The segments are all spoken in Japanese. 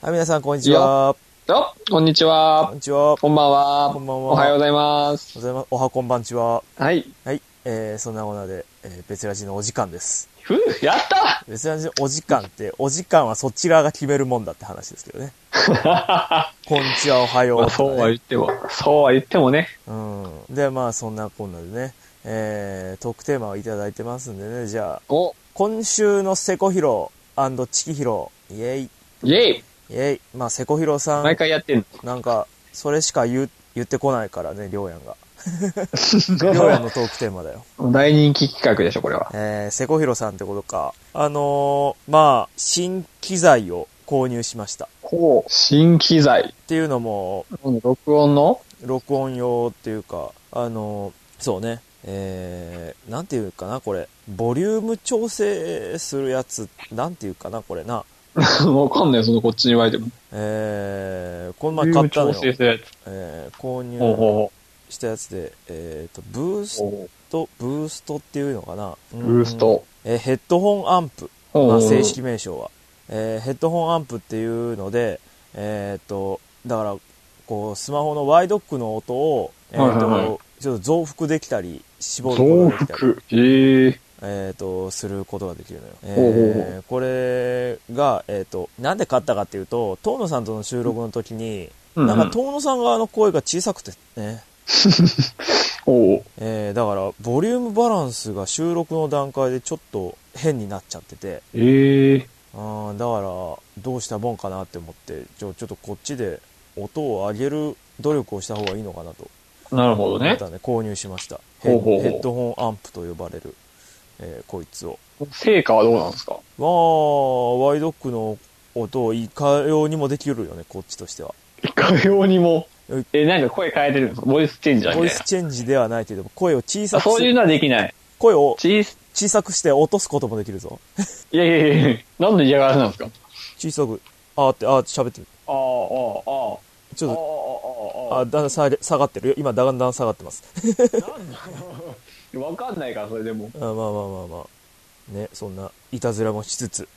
はい、皆さん、こんにちは。 こんにちは。 こんにちは。 こんばんは。 こんばんは。 おはようございます。 おはようございます。おはこんばんちは。 はい。 はい。そんなこんなで、別ラジのお時間です。 やった別ラジのお時間って、お時間はそっち側が決めるもんだって話ですけどね。こんにちは、おはよう、ね。 そうは言ってもね。 うん。で、まあ、そんなこんなでね、トークテーマをいただいてますんでね、じゃあ、今週のセコヒロチキヒロ、イェイ。 イェイイェイ。まあ、セコヒロさん。 毎回やってんのなんか、それしか言ってこないからね、りょうやんが。りょうやんのトークテーマだよ。 大人気企画でしょ、これは。 セコヒロさんってことか。まあ、新機材を購入しました。 新機材っていうのも、 録音用っていうか、そうね。なんていうかな、これ。ボリューム調整するやつ、なんていうかな、これな。 わかんない、こっちに言われても。 この前買ったのよ。 調整するやつ。 購入したやつで、ブーストっていうのかな。 ブースト。 ヘッドホンアンプ。まあ、正式名称は。ヘッドホンアンプっていうので、だから、こう、スマホのワイドックの音を、ちょっと増幅できたり、絞ることができたり。することができるのよ。これが、なんで買ったかっていうと、遠野さんとの収録の時に、なんか遠野さん側の声が小さくてね。だから、ボリュームバランスが収録の段階でちょっと変になっちゃってて。だから、どうしたもんかなって思って、ちょっとこっちで音を上げる努力をした方がいいのかなと。 なるほどね。 購入しました。ヘッドホンアンプと呼ばれる。こいつを。 成果はどうなんですか？ まあ、ワイドックの音をいかようにもできるよね、こっちとしては。 いかようにも。何か声変えてるんですか？ボイスチェンジだね。 ボイスチェンジではないけど、声を小さくそういうのはできない。 声を小さくして落とすこともできるぞ。 いや、なんで嫌がらせなんですか？ 小さく、喋ってる。ちょっと、だんだん下がってる。今、だんだん下がってます。 わかんないから、それでも。 まあ。ね、そんな、いたずらもしつつ。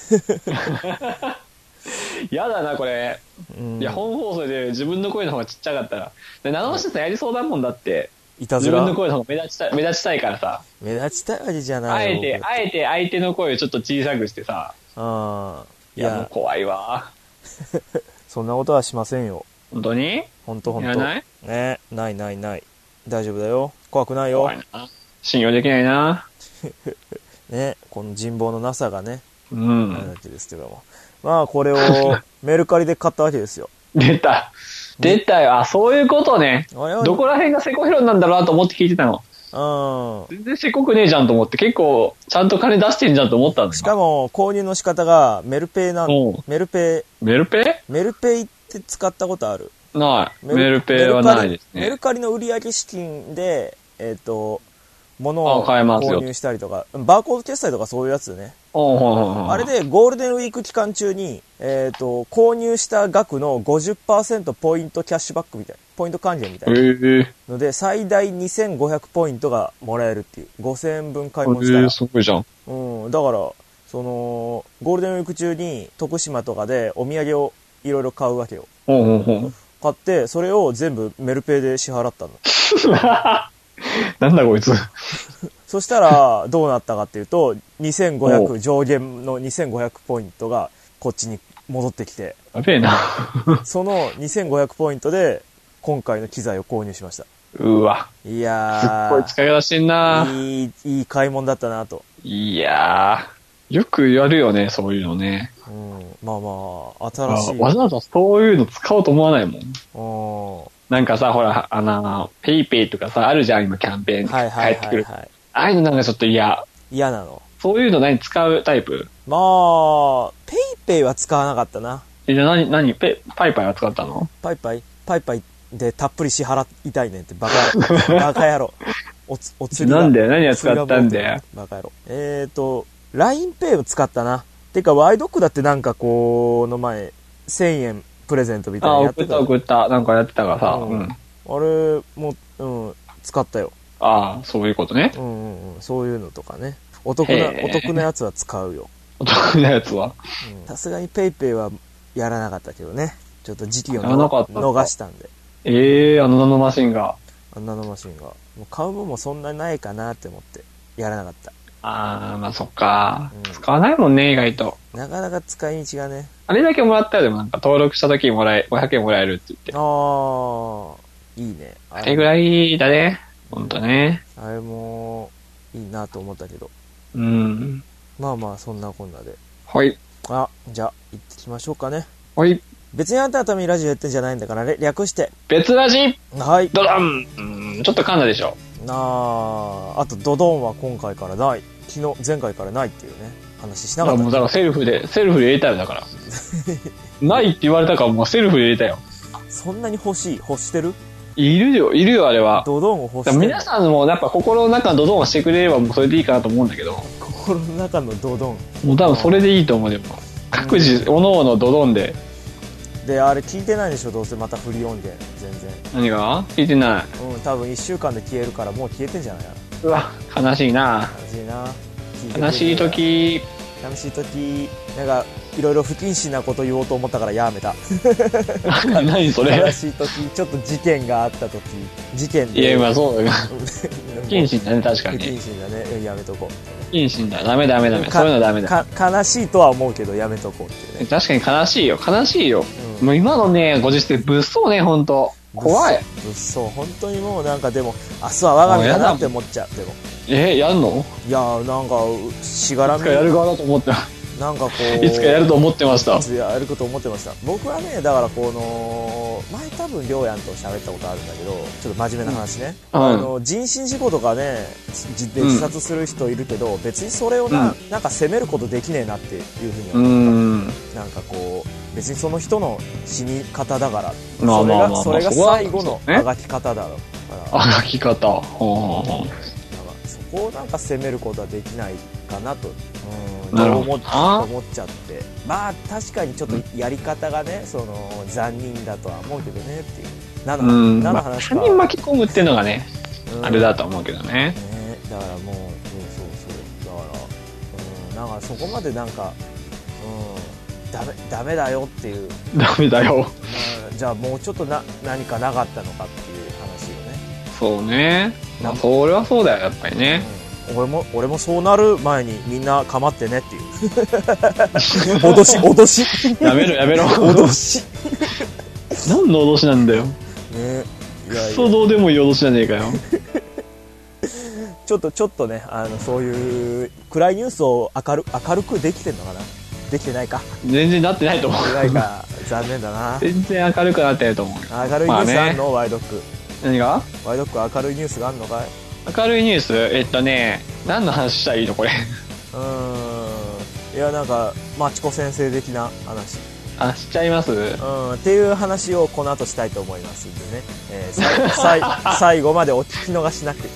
やだな、これ。いや、本放送で自分の声の方がちっちゃかったら。長尾さんやりそうだもんだって。 いたずら。 自分の声の方が目立ちたいからさ。 目立ちたいわけじゃない。 あえて相手の声をちょっと小さくしてさ。いや、もう怖いわ。 そんなことはしませんよ。 本当に？ 本当。 やらない？ ね、ない。大丈夫だよ。怖くないよ。 怖いな。信用できないな。 ね、この人望のなさがね。 あるわけですけども。まあ、これをメルカリで買ったわけですよ。 出たよ。あ、そういうことね。どこら辺がセコヒロなんだろうなと思って聞いてたの。全然せこくねえじゃんと思って、結構ちゃんと金出してんじゃんと思ったんだ。 しかも購入の仕方がメルペイなんで。メルペイって使ったことある？ ない。メルペイはないですね。 メルカリの売上資金で物を購入したりとか、バーコード決済とかそういうやつね。あれでゴールデンウィーク期間中に、購入した額の 50% ポイントキャッシュバックみたいな、ポイント還元みたいなので、最大2500ポイントがもらえるっていう、5000円分買い物したら。 すごいじゃん。 だから、ゴールデンウィーク中に徳島とかでお土産をいろいろ買うわけよ。買って、それを全部メルペイで支払ったの。 なんだこいつ。 そしたら、どうなったかっていうと、2500、上限の2500ポイントがこっちに戻ってきて。 やべえな。 その2500ポイントで、今回の機材を購入しました。 うわ。 いやー。すっごい使い方してんな。 いい買い物だったなと。 いやー。よくやるよね、そういうのね。 まあ、新しい。 わざわざそういうの使おうと思わないもん。なんかさ、ほら、ペイペイとかさ、あるじゃん、今キャンペーン帰ってくる。ああいうのなんかちょっと嫌なの。 そういうの使うタイプ？ まあ、ペイペイは使わなかったな。 パイパイは使ったの？ パイパイでたっぷり支払いたいねんってバカ野郎。お釣りが。 なんで何を使ったんだよ。 バカ野郎。LINE Pay を使ったな。てか、ワイドックだってなんかこの前、1000円プレゼントみたいなやってた。 送った。なんかやってたからさ。 あれも、使ったよ。 ああ、そういうことね。 そういうのとかね。お得なやつは使うよ。 お得なやつは？ さすがにペイペイはやらなかったけどね。ちょっと時期を逃したんで。 ナノマシンが。 ナノマシンが。もう買う分もそんなないかなって思って、やらなかった。 まあそっか、使わないもんね、意外と。 なかなか使い道がね。 あれだけもらったらでもなんか登録した時に500円もらえるって言って。 いいね。 あれぐらいだね。ほんとね。 あれも、いいなと思ったけど。まあまあ、そんなこんなで。 はい。 じゃあ、行ってきましょうかね。 はい。 別にあんたのためにラジオやってんじゃないんだから、略して。 別ラジはい。 ドドンちょっと噛んだでしょ。 あと、ドドンは今回からない。前回からないっていうね、話しなかった。 もうだからセルフで入れたよ、だから。ないって言われたからもうセルフで入れたよ。 そんなに欲してる？ いるよ、あれは。 ドドンを欲してる。 皆さんもやっぱ心の中のドドンをしてくれればもうそれでいいかなと思うんだけど。 心の中のドドン。 もう多分それでいいと思う、でも。各自、おのおのドドンで。 で、あれ聞いてないでしょ、どうせまたフリー音源、全然。 何が？聞いてない。 多分1週間で消えるからもう消えてんじゃないかな。 うわ、悲しいな。悲しい時。なんか、いろいろ不謹慎なこと言おうと思ったからやめた。 何それ？ 悲しい時、ちょっと事件があった時、事件で。 いや、今そうだよ。不謹慎だね、確かに。 不謹慎だね、やめとこう。 不謹慎だ。ダメ。そういうのダメだ。 悲しいとは思うけど、やめとこうっていうね。 確かに悲しいよ。もう今のね、ご時世、物騒ね、ほんと。怖い。 物騒、本当にもうなんかでも、明日は我が身だなって思っちゃう、でも。 やんの？ いやなんか、しがらみ。 いつかやる側だと思った。 なんかこう。 いつかやると思ってました。 やること思ってました。僕はね、だから前多分、りょうやんと喋ったことあるんだけど、ちょっと真面目な話ね。人身事故とかね、自殺する人いるけど、別にそれをなんか責めることできねえなっていうふうに思った。なんかこう、別にその人の死に方だから、それが最後のあがき方だから。 あがき方。 そこをなんか責めることはできないかなと、思っちゃって、まあ確かにちょっとやり方がね、残忍だとは思うけどねっていう。何の話か。 他人巻き込むっていうのがね、あれだと思うけどね。 だからもう、そうだから、なんかそこまでなんか、ダメだよっていう。 ダメだよ。 じゃあもうちょっと何かなかったのかっていう話をね。 そうね。それはそうだよ、やっぱりね。 俺もそうなる前にみんな構ってねっていう脅しやめろ脅し何の脅しなんだよ。クソどうでもいい脅しじゃねえかよ。 ちょっとね、そういう暗いニュースを明るくできてんのかな。できてないか。 全然なってないと思う。 ないか。残念だな。 全然明るくなってないと思う。 明るいニュースあんの？ワイドック。 何が？ ワイドック明るいニュースがあんのかい？ 明るいニュース？何の話したらいいのこれ。 いや、なんかマチコ先生的な話。 しちゃいます？ っていう話をこの後したいと思いますんでね。最後までお聞き逃しなく。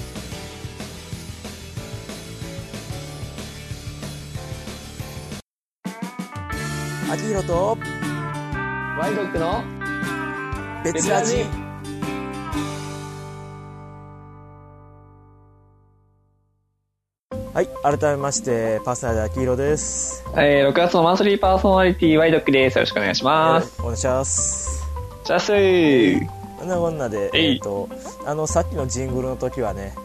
あきひろとワイドックの別ラジ。はい、改めましてパーソナリティあきひろです。 6月のマンスリーパーソナリティワイドックです。よろしくお願いします。 お願いします。 じゃあこんなこんなで、さっきのジングルの時はね、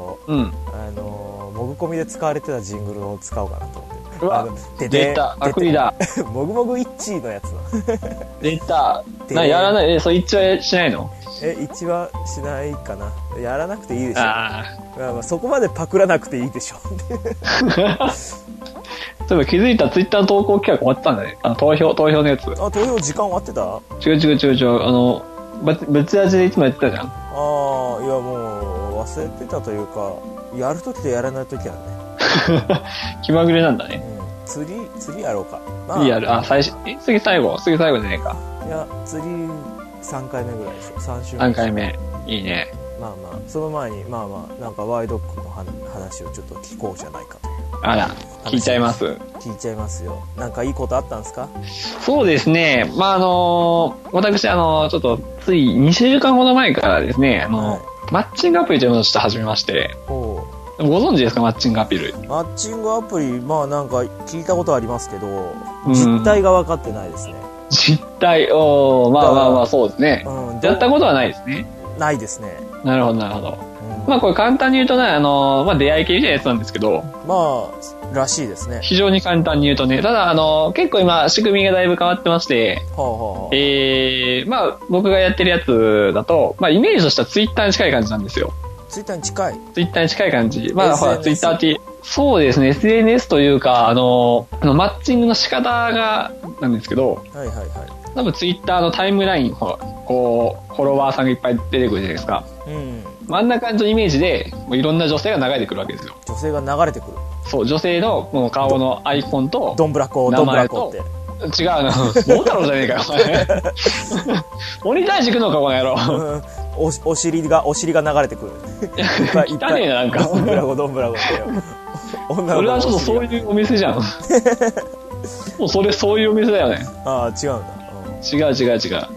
もぐこみで使われてたジングルを使おうかなと思って。 うわ、出た、アクリだ。 もぐもぐイッチーのやつの。 出た。やらない、それ一応しないの？ 一はしないかな。やらなくていいでしょ。まあそこまでパクらなくていいでしょ。 そういえば気づいたツイッターの投稿企画終わってたんだね。投票のやつ。 投票時間終わってた？ 違う。別味でいつもやってたじゃん。 いやもう忘れてたというか、やるときとやらないときはね。 気まぐれなんだね。 釣りやろうか。 次やる。次最後じゃねえか。 いや、釣り3回目ぐらいでしょ。3週目。 3回目。いいね。 まあその前になんかワイドックの話をちょっと聞こうじゃないかと。 あら、聞いちゃいます。 聞いちゃいますよ。なんかいいことあったんですか？ そうですね。私ちょっとつい2週間ほど前からですね、マッチングアプリというものをちょっと始めまして。ご存知ですか？マッチングアプリ。 マッチングアプリ、なんか聞いたことありますけど、実態が分かってないですね。 実態、まあ、そうですね。やったことはないですね。 ないですね。 なるほど、なるほど。まあこれ簡単に言うとね、出会い系みたいなやつなんですけど。 まあ、らしいですね。 非常に簡単に言うとね。ただ、結構今、仕組みがだいぶ変わってまして、まあ、僕がやってるやつだと、まあ、イメージとしてはツイッターに近い感じなんですよ。 ツイッターに近い？ ツイッターに近い感じ。まあ、ほら、ツイッターって、そうですね、SNS というか、マッチングの仕方が、なんですけど、 はいはいはい。 多分ツイッターのタイムライン、こう、フォロワーさんがいっぱい出てくるじゃないですか。 うん。 真ん中感じのイメージで、もういろんな女性が流れてくるわけですよ。 女性が流れてくる。 そう、女性のこの顔のアイコンと、 どんぶらこ、どんぶらこって。 違うな。モンタロウじゃねえかよ、お前。鬼退治行くのか、この野郎。 お尻が流れてくる。 汚ねえな、なんか。 どんぶらこ、どんぶらこって。 それはちょっとそういうお店じゃん。もうそういうお店だよね。 ああ、違うんだ。 違う。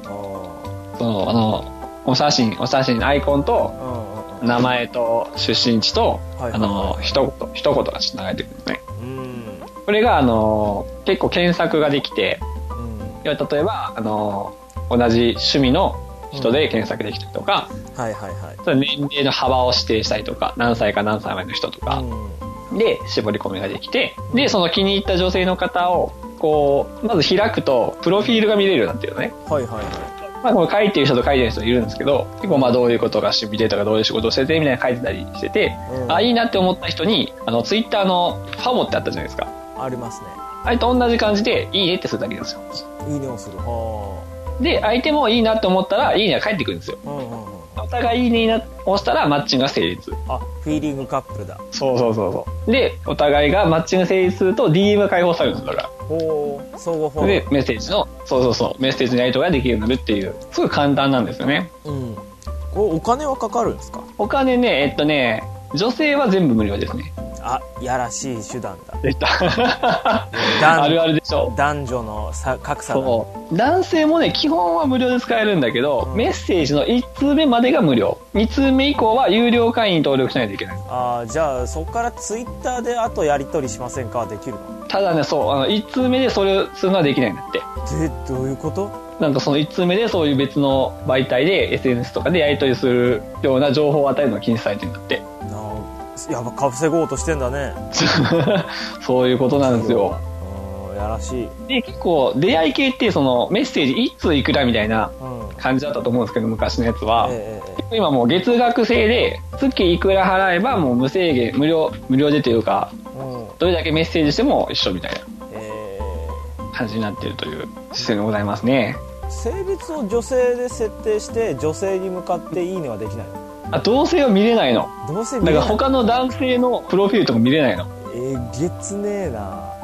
お写真、アイコンと、名前と出身地と、一言がちょっと流れてくるんですね。これが、結構検索ができて、例えば、同じ趣味の人で検索できたりとか、年齢の幅を指定したりとか、何歳か何歳前の人とか、で、絞り込みができて、で、その気に入った女性の方を、こう、まず開くと、プロフィールが見れるようになってるのね。まあ、この書いてる人と書いてる人いるんですけど、結構まあどういうことが趣味でとかどういう仕事をしててみたいな書いてたりしてて、いいなって思った人に、ツイッターのファボってあったじゃないですか。 ありますね。 あれと同じ感じで、いいねってするだけなんですよ。 いいねをする。 で、相手もいいなって思ったら、いいねが返ってくるんですよ。お互いいいねに押したらマッチングが成立。 あ、フィーリングカップルだ。 そう。で、お互いがマッチング成立すると DM が開放されるんですよ、だから。 相互フォロー。 で、メッセージの、メッセージのやり取りができるようになるっていう、すごい簡単なんですよね。 お金はかかるんですか？ お金ね、女性は全部無料ですね。 あ、やらしい手段だ。 出た。あるあるでしょ。 男女の格差だ。 そう。男性もね、基本は無料で使えるんだけど、メッセージの1通目までが無料。2通目以降は有料会員に登録しないといけない。 じゃあ、そこからツイッターであとやり取りしませんかはできるの？ ただね、1通目でそれをするのはできないんだって。 どういうこと？ なんかその1通目でそういう別の媒体で SNS とかでやり取りするような情報を与えるのが禁止されてるんだって。 やっぱ稼ごうとしてんだね。 そういうことなんですよ。 やらしい。 で、結構出会い系ってそのメッセージ1通いくらみたいな感じだったと思うんですけど、昔のやつは。今もう月額制で月いくら払えばもう無制限、無料でというか、どれだけメッセージしても一緒みたいな感じになっているというシステムでございますね。 性別を女性で設定して女性に向かっていいねはできないの？ 同性は見れないの。 同性見れない。 だから他の男性のプロフィールとか見れないの。 げつねえ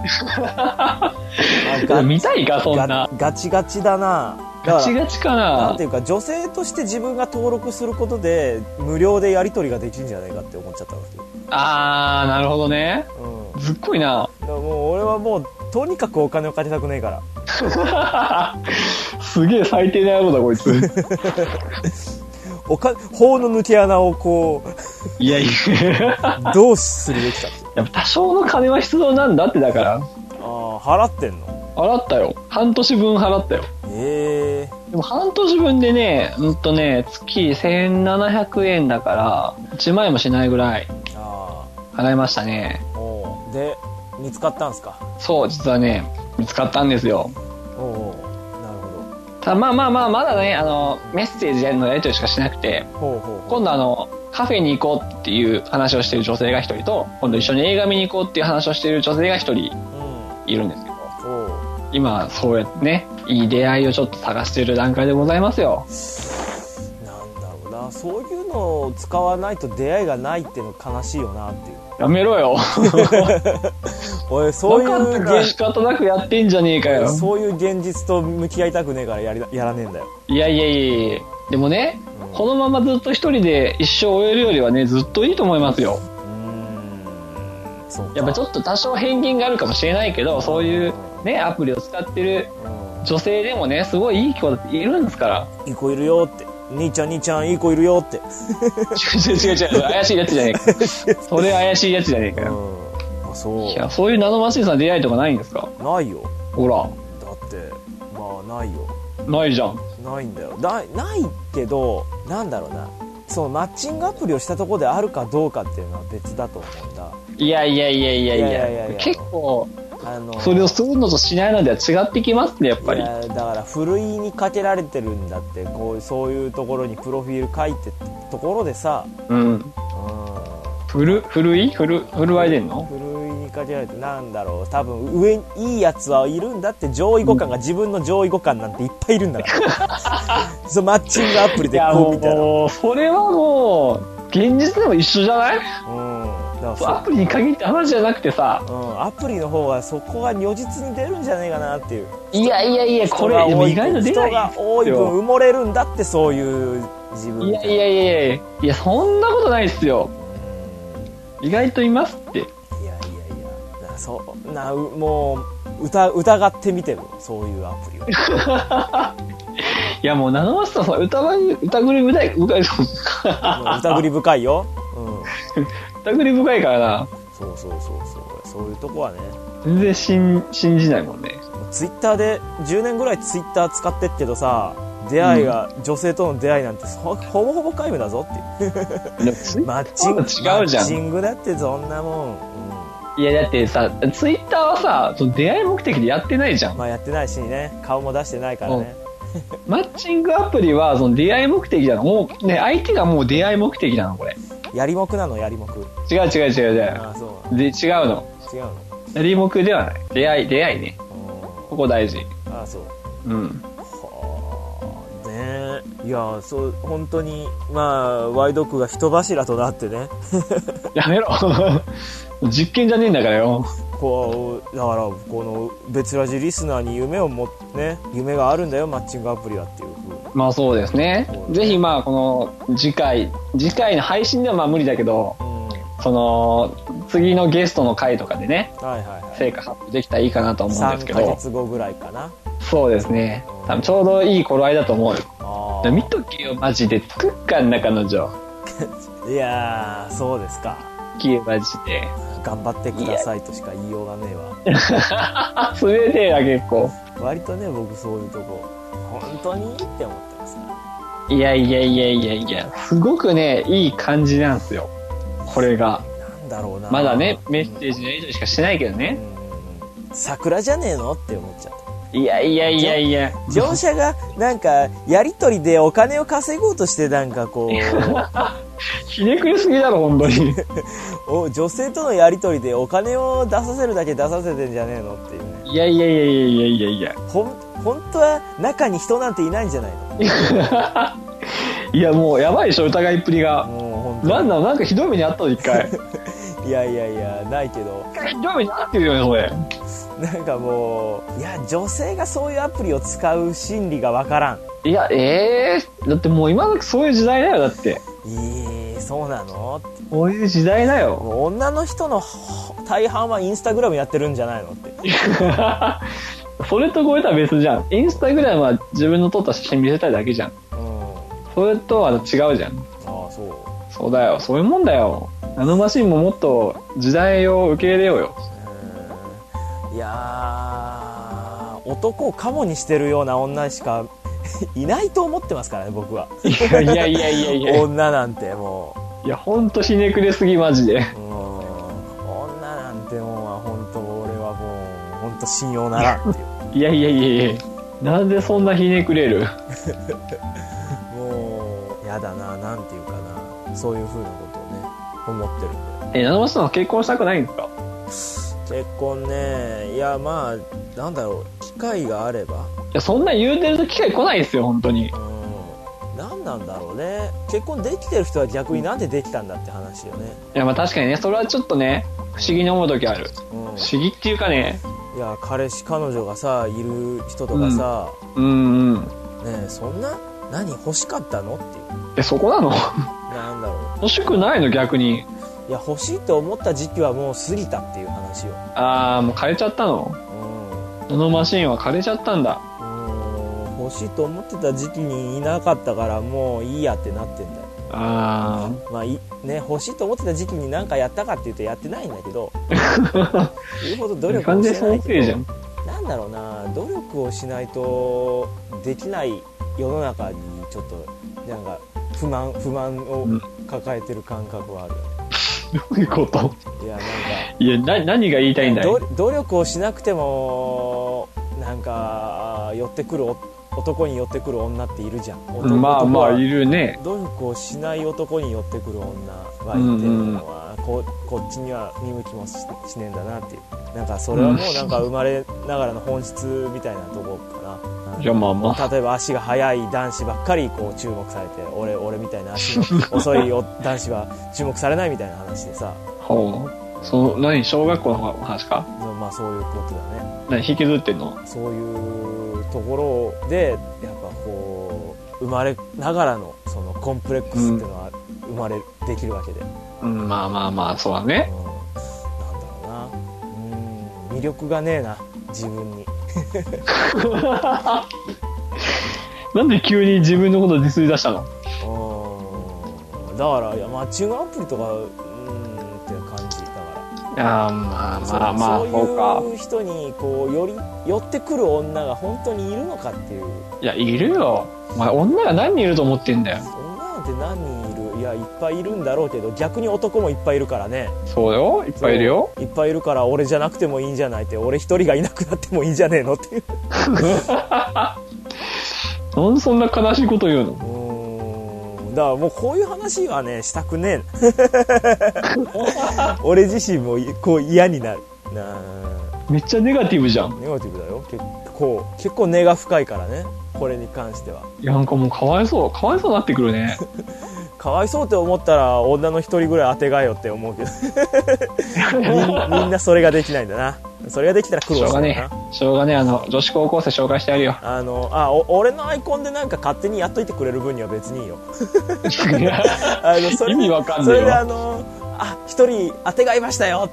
な。見たいか、そんな。 ガチガチだな。 ガチガチかな。 なんていうか、女性として自分が登録することで無料でやり取りができるんじゃないかって思っちゃったわけ。 なるほどね。ずっこいな。 もう俺はもうとにかくお金をかけたくないから。 すげえ最低な野郎だこいつ。 法の抜け穴をこう、 いやどうするべきかって。 やっぱ多少の金は必要なんだって。だから払ってんの？ 払ったよ。半年分払ったよ。でも半年分でね、月1700円だから1万円もしないぐらい払いましたね。 で、見つかったんすか？そう、 実はね、見つかったんですよ。まだね、メッセージのやり取りしかしなくて、今度カフェに行こうっていう話をしている女性が一人と、今度一緒に映画見に行こうっていう話をしている女性が一人いるんですけど、今そうやってね、いい出会いをちょっと探している段階でございますよ。 なんだろうな、そういうのを使わないと出会いがないっていうの悲しいよなっていう。 やめろよ。 おい、そういう仕方なくやってんじゃねえかよ。 そういう現実と向き合いたくねえからやらねえんだよ。 いやでもね、このままずっと一人で一生終えるよりはね、ずっといいと思いますよ。やっぱちょっと多少偏見があるかもしれないけど、そういうね、アプリを使ってる女性でもね、すごいいい子いるんですから。 いい子いるよって。兄ちゃんいい子いるよって。 違う怪しいやつじゃねえか。それ怪しいやつじゃねえかよ。いや、そういうナノマシンさん出会いとかないんですか？ ないよ。 ほら。 だってないよ。 ないじゃん。 ないんだよ。ないけど、なんだろうな、そのマッチングアプリをしたところであるかどうかっていうのは別だと思うんだ。 いや結構それをするのとしないのでは違ってきますね、やっぱり。 いやだからふるいにかけられてるんだって、そういうところにプロフィール書いてところでさ、ふるわいでんの？ふるいにかけられて、なんだろう、多分上にいいやつはいるんだって、上位互換が、自分の上位互換なんていっぱいいるんだからそうマッチングアプリでこうみたいな。 それはもう現実でも一緒じゃない？アプリに限って話じゃなくてさ、 アプリの方がそこが如実に出るんじゃねえかなっていう。 いやこれ意外と出ない。 人が多い分埋もれるんだって、そういう自分。 いやそんなことないっすよ。意外といますって。いやそんなもう疑ってみてる、そういうアプリをいやもうナノマスターさん疑り深い疑り深いよ、 疑り深いからな。 そういうとこはね、 全然信じないもんね。 ツイッターで10年ぐらいツイッター使ってっけどさ、出会いが、女性との出会いなんてほぼほぼ皆無だぞっていうマッチングだってそんなもん、 いやだってさ、ツイッターはさ、その出会い目的でやってないじゃん。 やってないしね、顔も出してないからねマッチングアプリはその出会い目的だの。もうね、相手がもう出会い目的なのこれ。 やりもくなの、やりもく。 違う。そうで違うの。やりもくではない。出会いね。ここ大事。 そう。 はいやそう本当にワイドックが人柱となってねやめろ実験じゃねえんだからよ。 だからこの別ラジリスナーに夢があるんだよ、マッチングアプリはっていう風に。 そうですね。ぜひこの次回の配信では無理だけど、その次のゲストの回とかでね、成果発表できたらいいかなと思うんですけど。 3ヶ月後ぐらいかな。 そうですね。多分ちょうどいい頃合いだと思うよ。見とけよマジで。作っかんな彼女いやー、そうですか。 マジで頑張ってくださいとしか言いようがねえわそれで結構割とね、僕そういうとこ本当にって思ってますから。 いやすごくね、いい感じなんですよこれが。 なんだろうな、 まだねメッセージのやり取りしかしてないけどね。 桜じゃねえのって思っちゃった。 いや乗車がなんかやり取りでお金を稼ごうとして、なんかこうひねくれすぎだろ本当に女性とのやり取りでお金を出させるだけ出させてんじゃねえのっていうね。 いや本当は中に人なんていないんじゃないのいやもうやばいでしょ、疑いっぷりが。もうなんかひどい目にあったの一回いやないけど、 ひどい目にあってるよねそれ。 なんかもう、女性がそういうアプリを使う心理がわからん。 いやだってもう今時そういう時代だよ。だってそうなの？ そういう時代だよ。 もう女の人の大半はインスタグラムやってるんじゃないのってそれとこれとは別じゃん。インスタグラムは自分の撮った写真見せたいだけじゃん。それとは違うじゃん。そうだよ、そういうもんだよ。ナノマシンももっと時代を受け入れようよ。 いやー、男をカモにしてるような女しかいないと思ってますからね、僕は。いや女なんてもう、いやほんとひねくれすぎマジで。 女なんてもうほんと俺はもうほんと信用ならんっていういやなんでそんなひねくれるもうやだな、なんていうかな、そういう風なことをね思ってるんで。 ナノマシンは結婚したくないんですか？ 結婚ね、いやなんだろう、機会があれば。 いやそんな言うてると機会来ないですよ本当に。 なんなんだろうね、結婚できてる人は逆になんでできたんだって話よね。 いや確かにね、それはちょっとね不思議に思う時ある。不思議っていうかね、 いや彼女がさいる人とかさ、ねえ、そんな欲しかったのっていう。 そこなのなんだろう、 欲しくないの逆に。 いや欲しいと思った時期はもう過ぎたっていう話よ。 もう枯れちゃったの？ナノマシンは枯れちゃったんだ。 欲しいと思ってた時期にいなかったからもういいやってなってんだよ。欲しいと思ってた時期に何かやったかっていうとやってないんだけど言うほど努力もしてないけど、なんだろうな、努力をしないとできない世の中にちょっとなんか不満を抱えてる感覚はあるよね。 どういうこと？ いや、なんか、 いや、何が言いたいんだよ。 努力をしなくてもなんか寄ってくる男に寄ってくる女っているじゃん。 まあいるね。 努力をしない男に寄ってくる女がいてるのは、こっちには見向きも しねえんだなっていう。なんかそれはもうなんか生まれながらの本質みたいなところかな。 じゃあまあ例えば足が速い男子ばっかりこう注目されて、俺みたいな足の遅い男子は注目されないみたいな話でさ。 何、小学校の話か？ まあそういうことだね。 何引きずってんの？ そういうところでやっぱこう生まれながらのそのコンプレックスっていうのはできるわけで。 まあそうだね。 なんだろうな。魅力がねえな、自分に。 なんで急に自分のことディスり出したの？ だからマッチングアプリとかっていう感じだから。 まあそういう人にこう寄ってくる女が本当にいるのかっていう。 いや、いるよ。お前女が何人いると思ってんだよ。 女なんて何人いる？いや、いっぱいいるんだろうけど、逆に男もいっぱいいるからね。 そうよ、いっぱいいるよ。 いっぱいいるから、俺じゃなくてもいいんじゃないって、俺一人がいなくなってもいいんじゃねえのっていう。 なんでそんな悲しいこと言うの？ だからもうこういう話はね、したくねえな。俺自身もこう嫌になるな。 めっちゃネガティブじゃん。 ネガティブだよ。結構根が深いからね、これに関しては。 いや、なんかもうかわいそうになってくるね。 かわいそうって思ったら女の一人ぐらい当てがえよって思うけど。みんなそれができないんだな。それができたら苦労したな。 しょうがねえ、女子高校生紹介してやるよ。 俺のアイコンでなんか勝手にやっといてくれる分には別にいいよ。 意味わかんねえよ。 それで一人当てがいましたよって。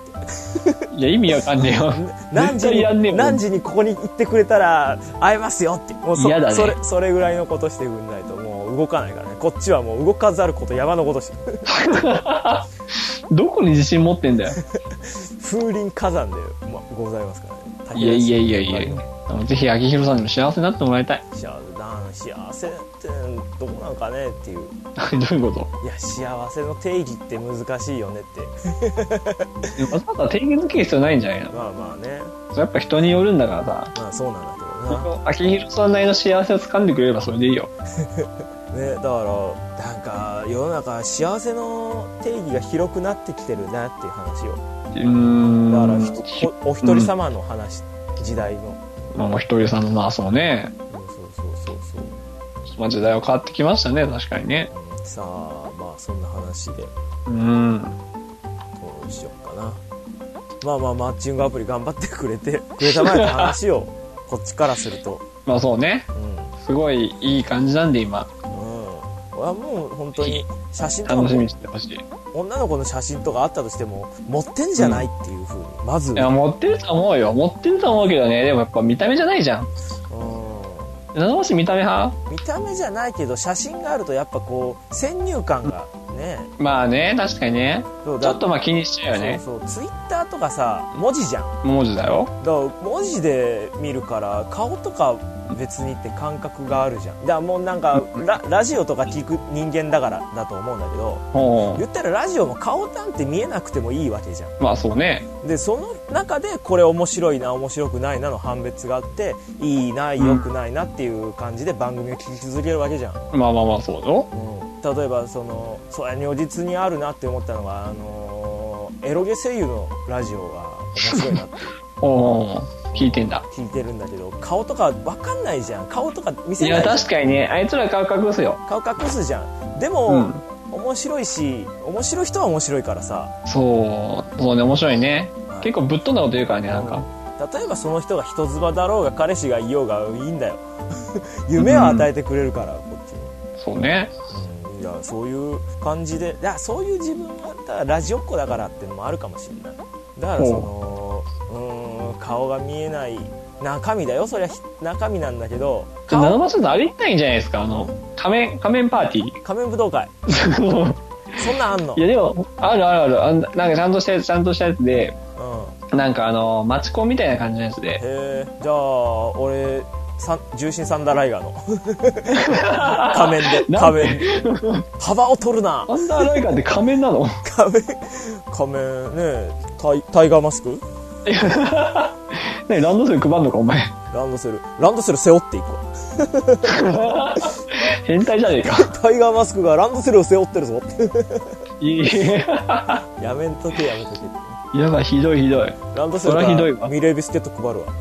いや、意味わかんねえよ。 何時にここに行ってくれたら会えますよって。もう嫌だね。 それぐらいのことしてくんないともう動かないからね。こっちはもう動かざること山のごとし。 どこに自信持ってんだよ。 風林火山でございますからね。 いや。ぜひ、秋広さんにも幸せになってもらいたい。 幸せってどこなんかねっていう。 どういうこと？ いや、幸せの定義って難しいよねって。 わざわざ定義づける必要ないんじゃないの？ まあね。 やっぱ人によるんだからさ。 まあそうなんだけどな。 秋広さんなりの幸せを掴んでくれればそれでいいよ。 ね、だからなんか世の中幸せの定義が広くなってきてるなっていう話を。だからお一人様の話、時代の。 お一人様、まあそうね。 そう。 時代は変わってきましたね、確かにね。 さあ、まあそんな話で。どうしようかな。マッチングアプリ頑張ってくれたまえの話をこっちからすると。 まあそうね。すごいいい感じなんで今。 俺はもう本当に写真とか楽しみにしてほしい。 女の子の写真とかあったとしても持ってんじゃないっていう風にまず。 いや、持ってると思うよ。持ってると思うけどね。でもやっぱ見た目じゃないじゃん。七星見た目派？ 見た目じゃないけど写真があるとやっぱこう先入観がね。 まあね、確かにね。ちょっと気にしちゃうよね。 そう、ツイッターとかさ、文字じゃん。 文字だよ。 だから文字で見るから顔とか別にって感覚があるじゃん。だからもうなんかラジオとか聞く人間だからだと思うんだけど、言ったらラジオも顔なんて見えなくてもいいわけじゃん。 まあそうね。 でその中でこれ面白いな面白くないなの判別があって、いいな良くないなっていう感じで番組を聞き続けるわけじゃん。 まあそうだよ。 例えばそれ如実にあるなって思ったのがエロゲ声優のラジオが面白いなっていう。聞いてるんだけど、顔とか分かんないじゃん。顔とか見せないじゃん。 いや確かにね、あいつら顔隠すよ。 顔隠すじゃん。でも、面白いし、面白い人は面白いからさ。 そうね、面白いね。結構ぶっ飛んだこと言うからね、なんか。 例えばその人が人妻だろうが彼氏がいようがいいんだよ。夢を与えてくれるから、こっちに。 そうね。 いや、そういう感じで、そういう自分がラジオっ子だからっていうのもあるかもしれない。だから顔が見えない中身だよ。そりゃ中身なんだけど。 七松さんあれ行ったらいいんじゃないですか。仮面パーティー。 仮面武道会。そんなんあんの？ いやでもある。なんかちゃんとしたやつで、 なんかマチコンみたいな感じのやつで。 じゃあ、俺、重心サンダーライガーの仮面で。幅を取るな。 サンダーライガーって仮面なの？ 仮面ね、タイガーマスクね、ランドセル配んのか、お前。 ランドセル背負っていくわ。 変態じゃねえか。 タイガーマスクがランドセルを背負ってるぞ。やめとけ。 やばい、ひどい。 ランドセルがミレービスケット配るわ。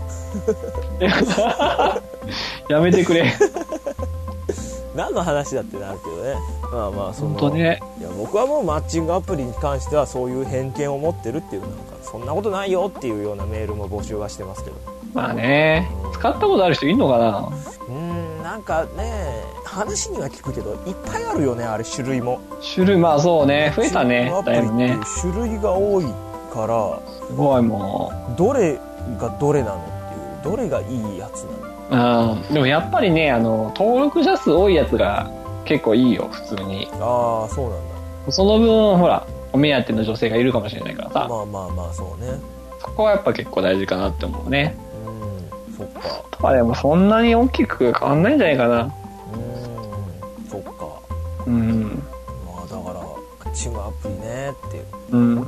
やめてくれ。 何の話だってなるけどね。まあまあ、 本当ね。 いや、僕はもうマッチングアプリに関してはそういう偏見を持ってるっていう、なんかそんなことないよっていうようなメールも募集はしてますけど。 まあね、使ったことある人いんのかな。 なんかね、話には聞くけどいっぱいあるよね、あれ。種類、 まあそうね、増えたね、だいぶね。 種類が多いからすごい、もうどれがどれなのっていう、どれがいいやつなの。 でもやっぱりね、登録者数多いやつが結構いいよ、普通に。 ああ、そうなんだ。 その分ほら、お目当ての女性がいるかもしれないからさ。 まあそうね。 そこはやっぱ結構大事かなって思うね。 そっか。 とかでもそんなに大きく変わんないんじゃないかな。 そっか。まあだからマッチングアプリねっていう。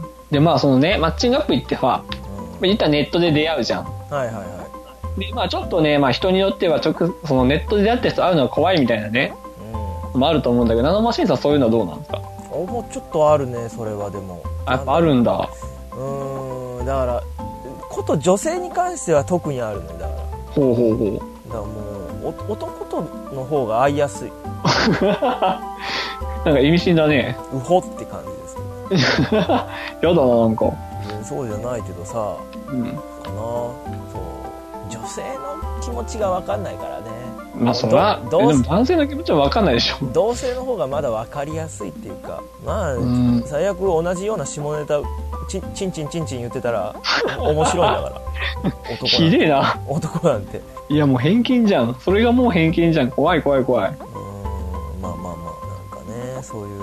でまあそのね、マッチングアプリってさ、言ったらネットで出会うじゃん。でまあちょっとね、まあ人によってはそのネットで出会った人会うのは怖いみたいなね、もあると思うんだけど、ナノマシンさんそういうのはどうなんですか？ もうちょっとあるね、それは。でもやっぱあるんだ。 だからこと女性に関しては特にあるね。だからほうだからもう男との方が会いやすい。 なんか意味深だね。 うほって感じですけど。 やだな、なんか。 そうじゃないけどさ、かな。そう、女性の気持ちが分かんないからね。 まあそら、でも男性の気持ちは分かんないでしょ。 同性の方がまだ分かりやすいっていうか、まあ最悪同じような下ネタチンチン言ってたら面白いんだから。 ひでえな、 男なんて。 いやもう偏見じゃん。それがもう偏見じゃん。怖い。 まあなんかね、そういう、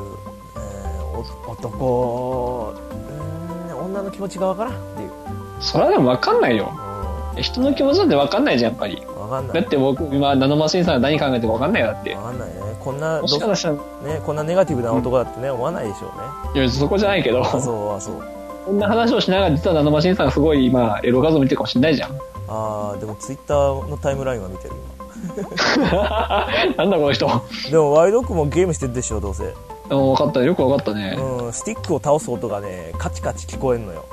男、女の気持ちが分からんっていう。 それはでも分かんないよ。人の気持ちなんて分かんないじゃん、やっぱり。 分かんない。 だって僕今ナノマシンさんが何考えても分かんないよ。だって分かんないね。こんなもしかしたらね、こんなネガティブな男だってね、思わないでしょうね。 いやそこじゃないけど。 そうこんな話をしながら実はナノマシンさんがすごい今エロ画像見てるかもしれないじゃん。 でもツイッターのタイムラインは見てる今。なんだこの人。 でもワイドックもゲームしてるでしょ、どうせ。 分かった、よく分かったね。 スティックを倒す音がね、カチカチ聞こえんのよ。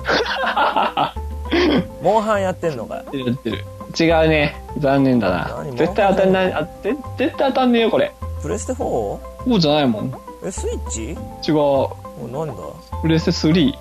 モンハンやってんのか。やってる。違うね、残念だな。絶対当たんない。絶対当たんねえよこれ。 プレステ 4？ 4じゃないもん。 スイッチ？違う。 なんだ？ プレステ 3。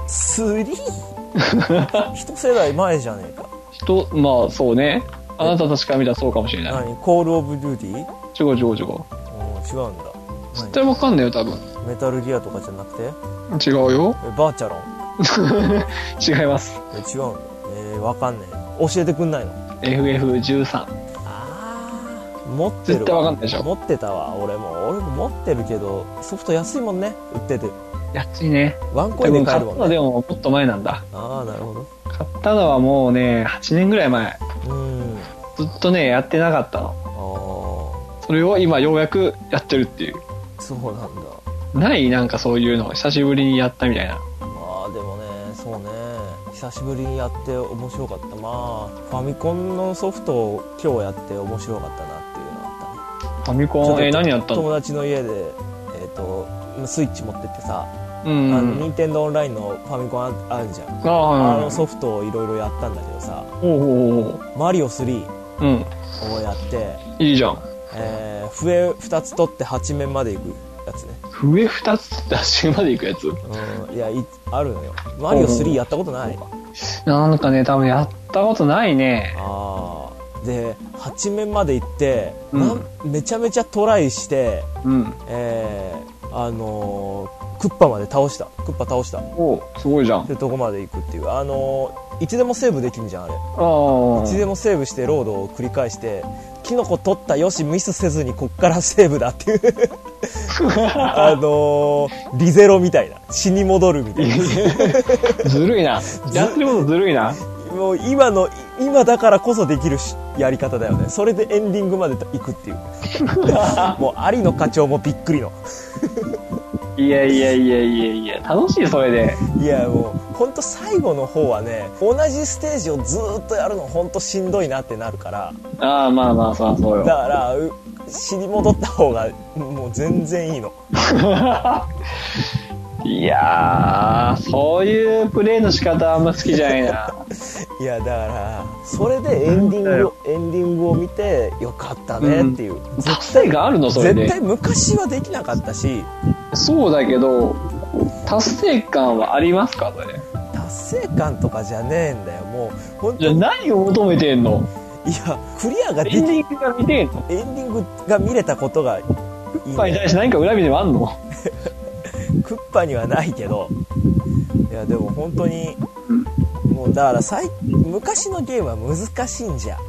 3？ 一世代前じゃねえか。 まあそうね。あなたたちから見たらそうかもしれない。 コールオブデューティー？違うんだ。 絶対わかんないよ多分。 メタルギアとかじゃなくて？ 違うよ。 バーチャロン？ 違います。 違うんだ。わかんねえ。教えてくんないの？ FF13。 持ってる。 絶対わかんないでしょ。 持ってたわ。俺も持ってるけど、ソフト安いもんね、売ってて。 安いね。 ワンコインで買えるもんね。 買ったのでももっと前なんだ。 なるほど。 買ったのはもうね、8年ぐらい前。ずっとね、やってなかったの。それを今ようやくやってるっていう。 そうなんだ。 なんかそういうの久しぶりにやったみたいな。 でもね、そうね、久しぶりにやって面白かった。ファミコンのソフトを今日やって面白かったなっていうのがあったね。 ファミコン何やったの？ 友達の家でスイッチ持ってってさ、任天堂オンラインのファミコンあるじゃん。あのソフトをいろいろやったんだけどさ、マリオ3をやって、 いいじゃん。 笛2つ取って8面まで行くやつね。 笛2つ取って8面まで行くやつ？ いや、あるのよ。マリオ3やったことない？ なんかね、多分やったことないね。 で、8面まで行って、めちゃめちゃトライして、クッパまで倒した。 すごいじゃん。 ってとこまで行くっていう。いつでもセーブできるじゃん、あれ。いつでもセーブしてロードを繰り返して、キノコ取った、よし、ミスせずにこっからセーブだっていう。リゼロみたいな。死に戻るみたいな。 ずるいな。やってることずるいな。 もう今だからこそできるやり方だよね。それでエンディングまで行くっていうもう有野課長もびっくりのいや、楽しい、それで。 いや、もうほんと最後の方はね、同じステージをずーっとやるのほんとしんどいなってなるから。 ああ、まあまあ、そうよ。 だから死に戻った方がもう全然いいのいやー、そういうプレイの仕方あんま好きじゃないな。 いや、だからそれでエンディングを見てよかったねっていう、 達成感あるのそれで。 絶対昔はできなかったし。 そうだけど達成感はありますか、それ。 達成感とかじゃねえんだよ、もう本当。 じゃあ何を求めてんの。 いや、クリアができ、 エンディングが見てんの。 エンディングが見れたことがいい、ね。 クッパに対して何か恨みでもあんのクッパにはないけど、いやでも本当に、もうだから昔のゲームは難しいんじゃ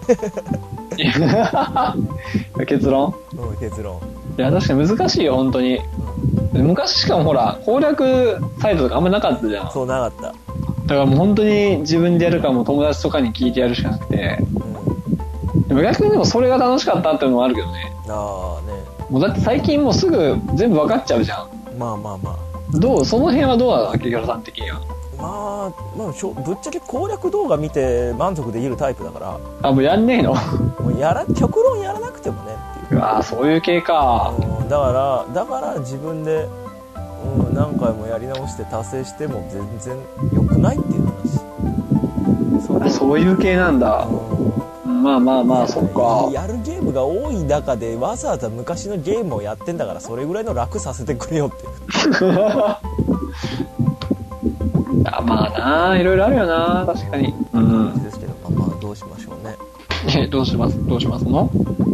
結論。 結論。 いや確かに難しいよ本当に、昔しかもほら攻略サイトとかあんまなかったじゃん。 そう、なかった。 だからもう本当に自分でやるかも友達とかに聞いてやるしかなくて、でも逆にでもそれが楽しかったっていうのもあるけどね。 ああね。 もうだって最近もうすぐ全部分かっちゃうじゃん。 まあまあまあ。 その辺はどうなの、秋広さん的には。 まあぶっちゃけ攻略動画見て満足できるタイプだから。 あ、もうやんねえの。 もう極論やらなくてもねっていう。 ああ、そういう系か。 だから自分で、何回もやり直して達成しても全然良くないっていう話。そういう系なんだ。まあそっか。 やるゲームが多い中でわざわざ昔のゲームをやってんだから、それぐらいの楽させてくれよっていやまあな、いろいろあるよな、確かに。 ですけど、まあどうしましょうね。どうしますの？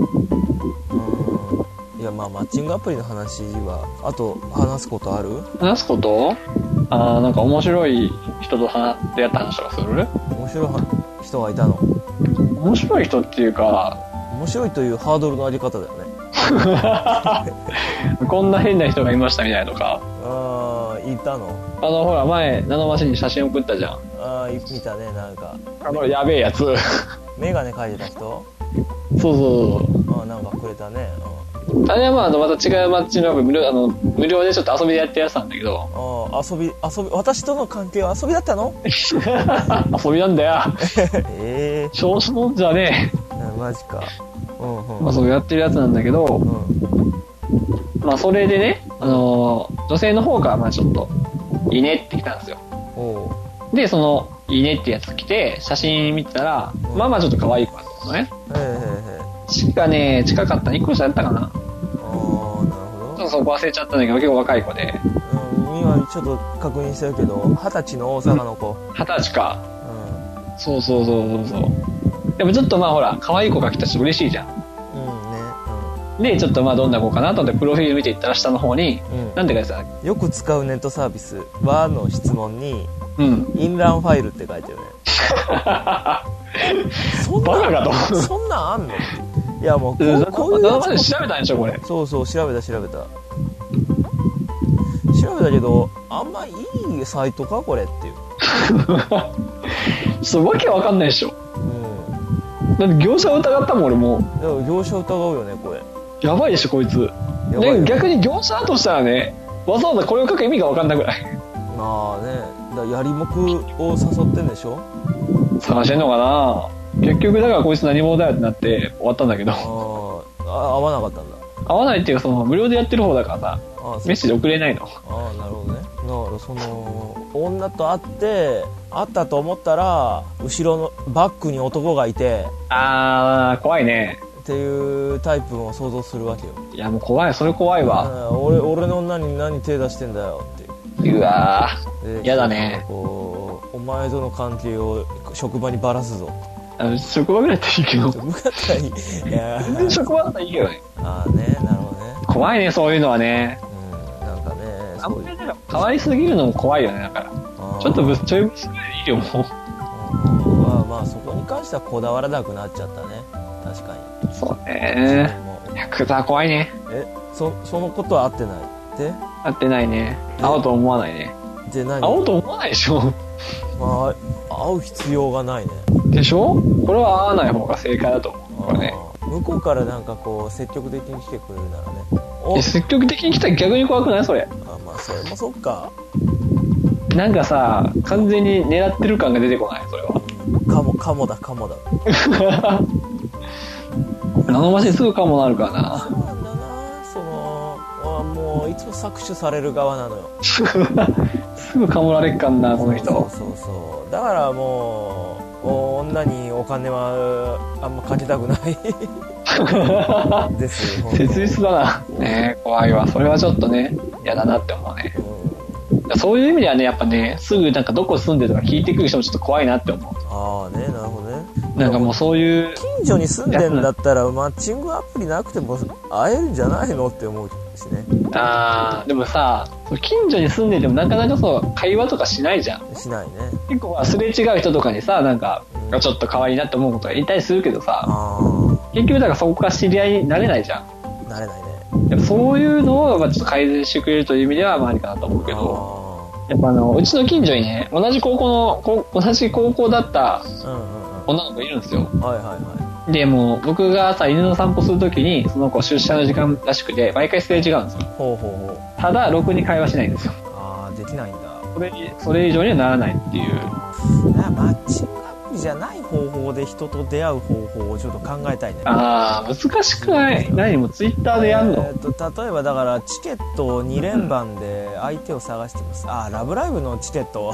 いや、まあマッチングアプリの話はあと話すことある？ 話すこと？なんか面白い人と出会った話とかする？ 面白い人がいたの？ 面白い人っていうか、 面白いというハードルのあり方だよねこんな変な人がいましたみたいなとか。 いたの？ ほら前ナノマシンに写真送ったじゃん。 見たね。なんかやべえやつメガネ描いてた人？ そうなんかくれたね。 あれはまた違うマッチングアプリ無料でちょっと遊びでやってるやつなんだけど。 遊び私との関係は遊びだったの？ 遊びなんだよ調子乗んじゃねえ。 マジか。 そうやってるやつなんだけど、それでね、女性の方がちょっといいねって来たんですよ。でそのいいねってやつ来て写真見てたら、ちょっと可愛い子だったのね。近かった2個下だったかな。なるほど。ちょっとそこ忘れちゃったんだけど結構若い子で。 今ちょっと確認してるけど20歳の大阪の子。 20歳か。そうでもちょっとほら可愛い子が来たし嬉しいじゃん。でちょっとどんな子かなと思ってプロフィール見ていったら下の方に、なんて書いてた？よく使うネットサービスはの質問に、インランファイルって書いてるねそんなんあんの？いやもうこういうやつ調べたんでしょこれ。 そう調べたけど、あんまいいサイトかこれっていうそうわけわかんないでしょ。だって業者を疑ったもん俺も。 業者疑うよねこれ。 やばいでしょこいつ。逆に業者だとしたらね、わざわざこれを書く意味がわかんないぐらい。 まあね、やりもくを誘ってんでしょ。 探してんのかな。結局だからこいつ何者だよってなって終わったんだけど。 合わなかったんだ。 合わないっていうか無料でやってる方だからさ、メッセージ送れないの。 なるほどね。だから女と会ったと思ったら後ろのバックに男がいて、 怖いねっていうタイプを想像するわけよ。 いやもう怖い、それ怖いわ。 俺の女に何手出してんだよっていう。 うわやだね。 お前との関係を職場にばらすぞ。 職場ぐらいだったらいいけど。 職場だったらいい。いや全然職場だったらいいけどね。 なるほどね。 怖いねそういうのはね。 なんかね、 あんまり可愛すぎるのも怖いよね。だからちょっとちょいぶつぐらいでいいよもう。 そこに関してはこだわらなくなっちゃったね。確かに。 そうね。ヤクザ怖いね。 そのことは合ってないって合ってないね。会おうと思わないね。 で何？ 会おうと思わないでしょ。 会う必要がないね。 でしょ？これは会わない方が正解だと思う。これね。 向こうからなんかこう積極的に来てくれるならね。 積極的に来たら逆に怖くないそれ。 まあそれもそっか。 なんかさ、完全に狙ってる感が出てこないそれは。 カモだ。 あの場所にすぐカモなるからな。 そうなんだな。もういつも搾取される側なのよ。 すぐカモられっかんなこの人。 そうだからもう女にお金はあんまかけたくないですよ。 切実だな。ね、怖いわ。それはちょっとね嫌だなって思うね。そういう意味ではね、やっぱね、すぐなんかどこ住んでるとか聞いてくる人もちょっと怖いなって思う。 ああね、なるほどね。 なんかもうそういう近所に住んでんだったらマッチングアプリなくても会えるんじゃないのって思うしね。 でもさ、近所に住んでてもなかなかそう会話とかしないじゃん。 しないね。 結構すれ違う人とかにさ、なんかちょっと可愛いなって思うことが言ったりするけどさ、結局だからそこから知り合いになれないじゃん。 なれないね。 やっぱそういうのをちょっと改善してくれるという意味ではありかなと思うけど、やっぱうちの近所にね、同じ高校だった女の子いるんですよ。で、もう僕がさ、犬の散歩するときにその子出社の時間らしくて毎回すれ違うんですよ。ただろくに会話しないんですよ。 できないんだ。 それ以上にはならないっていう。 マッチングアプリじゃない方法で人と出会う方法をちょっと考えたいね。 難しくない？何もツイッターでやんの？ 例えばだからチケットを2連番で相手を探してます。ラブライブのチケット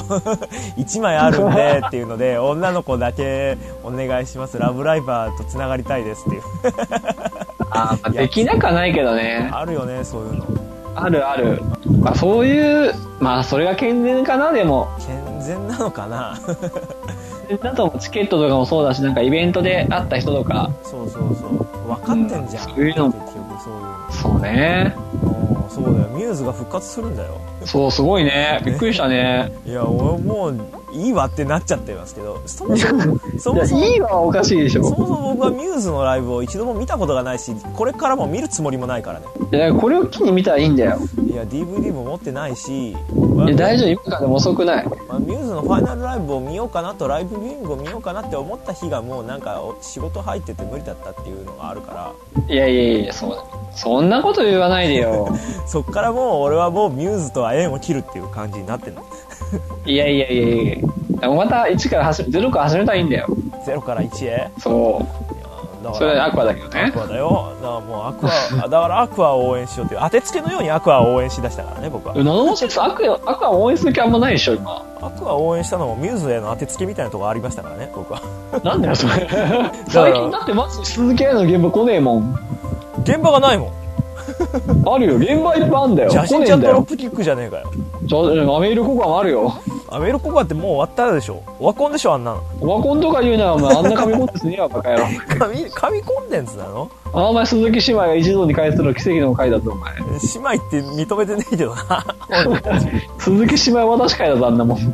1枚あるんでっていうので女の子だけお願いします。ラブライバーとつながりたいですっていうできなくはないけどね。 あるよね、そういうの。 ある。そういう、それが健全かな。でも健全なのかなだとチケットとかもそうだし、なんかイベントで会った人とか、 そう分かってんじゃん、 そういうの。 結局そういうの。 そうね。 そうだよ、ミューズが復活するんだよ。 そう、すごいね。びっくりしたね。 いや、俺もういいわってなっちゃってますけど、そもそもいいわはおかしいでしょ。 そもそも僕はミューズのライブを一度も見たことがないし、これからも見るつもりもないからね。 いや、これを機に見たらいいんだよ。 いや、DVD も持ってないし。 いや、大丈夫、今からでも遅くない。 ミューズのファイナルライブを見ようかなと、ライブビューイングを見ようかなって思った日がもうなんか仕事入ってて無理だったっていうのがあるから。 いや、そんなこと言わないでよ。 そっからもう俺はもうミューズとは縁を切るっていう感じになってるの。 いや、また1から0から始めたらいいんだよ。 0から1へ。 そう。それはアクアだけどね。 アクアだよ。だからもうだからアクアを応援しようっていう、当てつけのようにアクアを応援しだしたからね、僕は。 アクアを応援する気あんまないでしょ、今。 アクアを応援したのもミューズへの当てつけみたいなとこありましたからね、僕は。 なんだよ、それ。最近だってマジで鈴木愛の現場来ねえもん。 現場がないもん。 あるよ、現場いっぱいあんだよ。 写真ちゃんドロップキックじゃねえかよ。 アメールココアもあるよ。 アメールココアってもう終わったでしょ。オワコンでしょ、あんなの。 オワコンとか言うならお前あんな紙コンテンツねえわ、バカ野郎。 紙コンテンツなの？ お前鈴木姉妹が一度に返すの奇跡の回だぞ、お前。 姉妹って認めてねえけどな。 鈴木姉妹渡し会だぞ、あんなもん。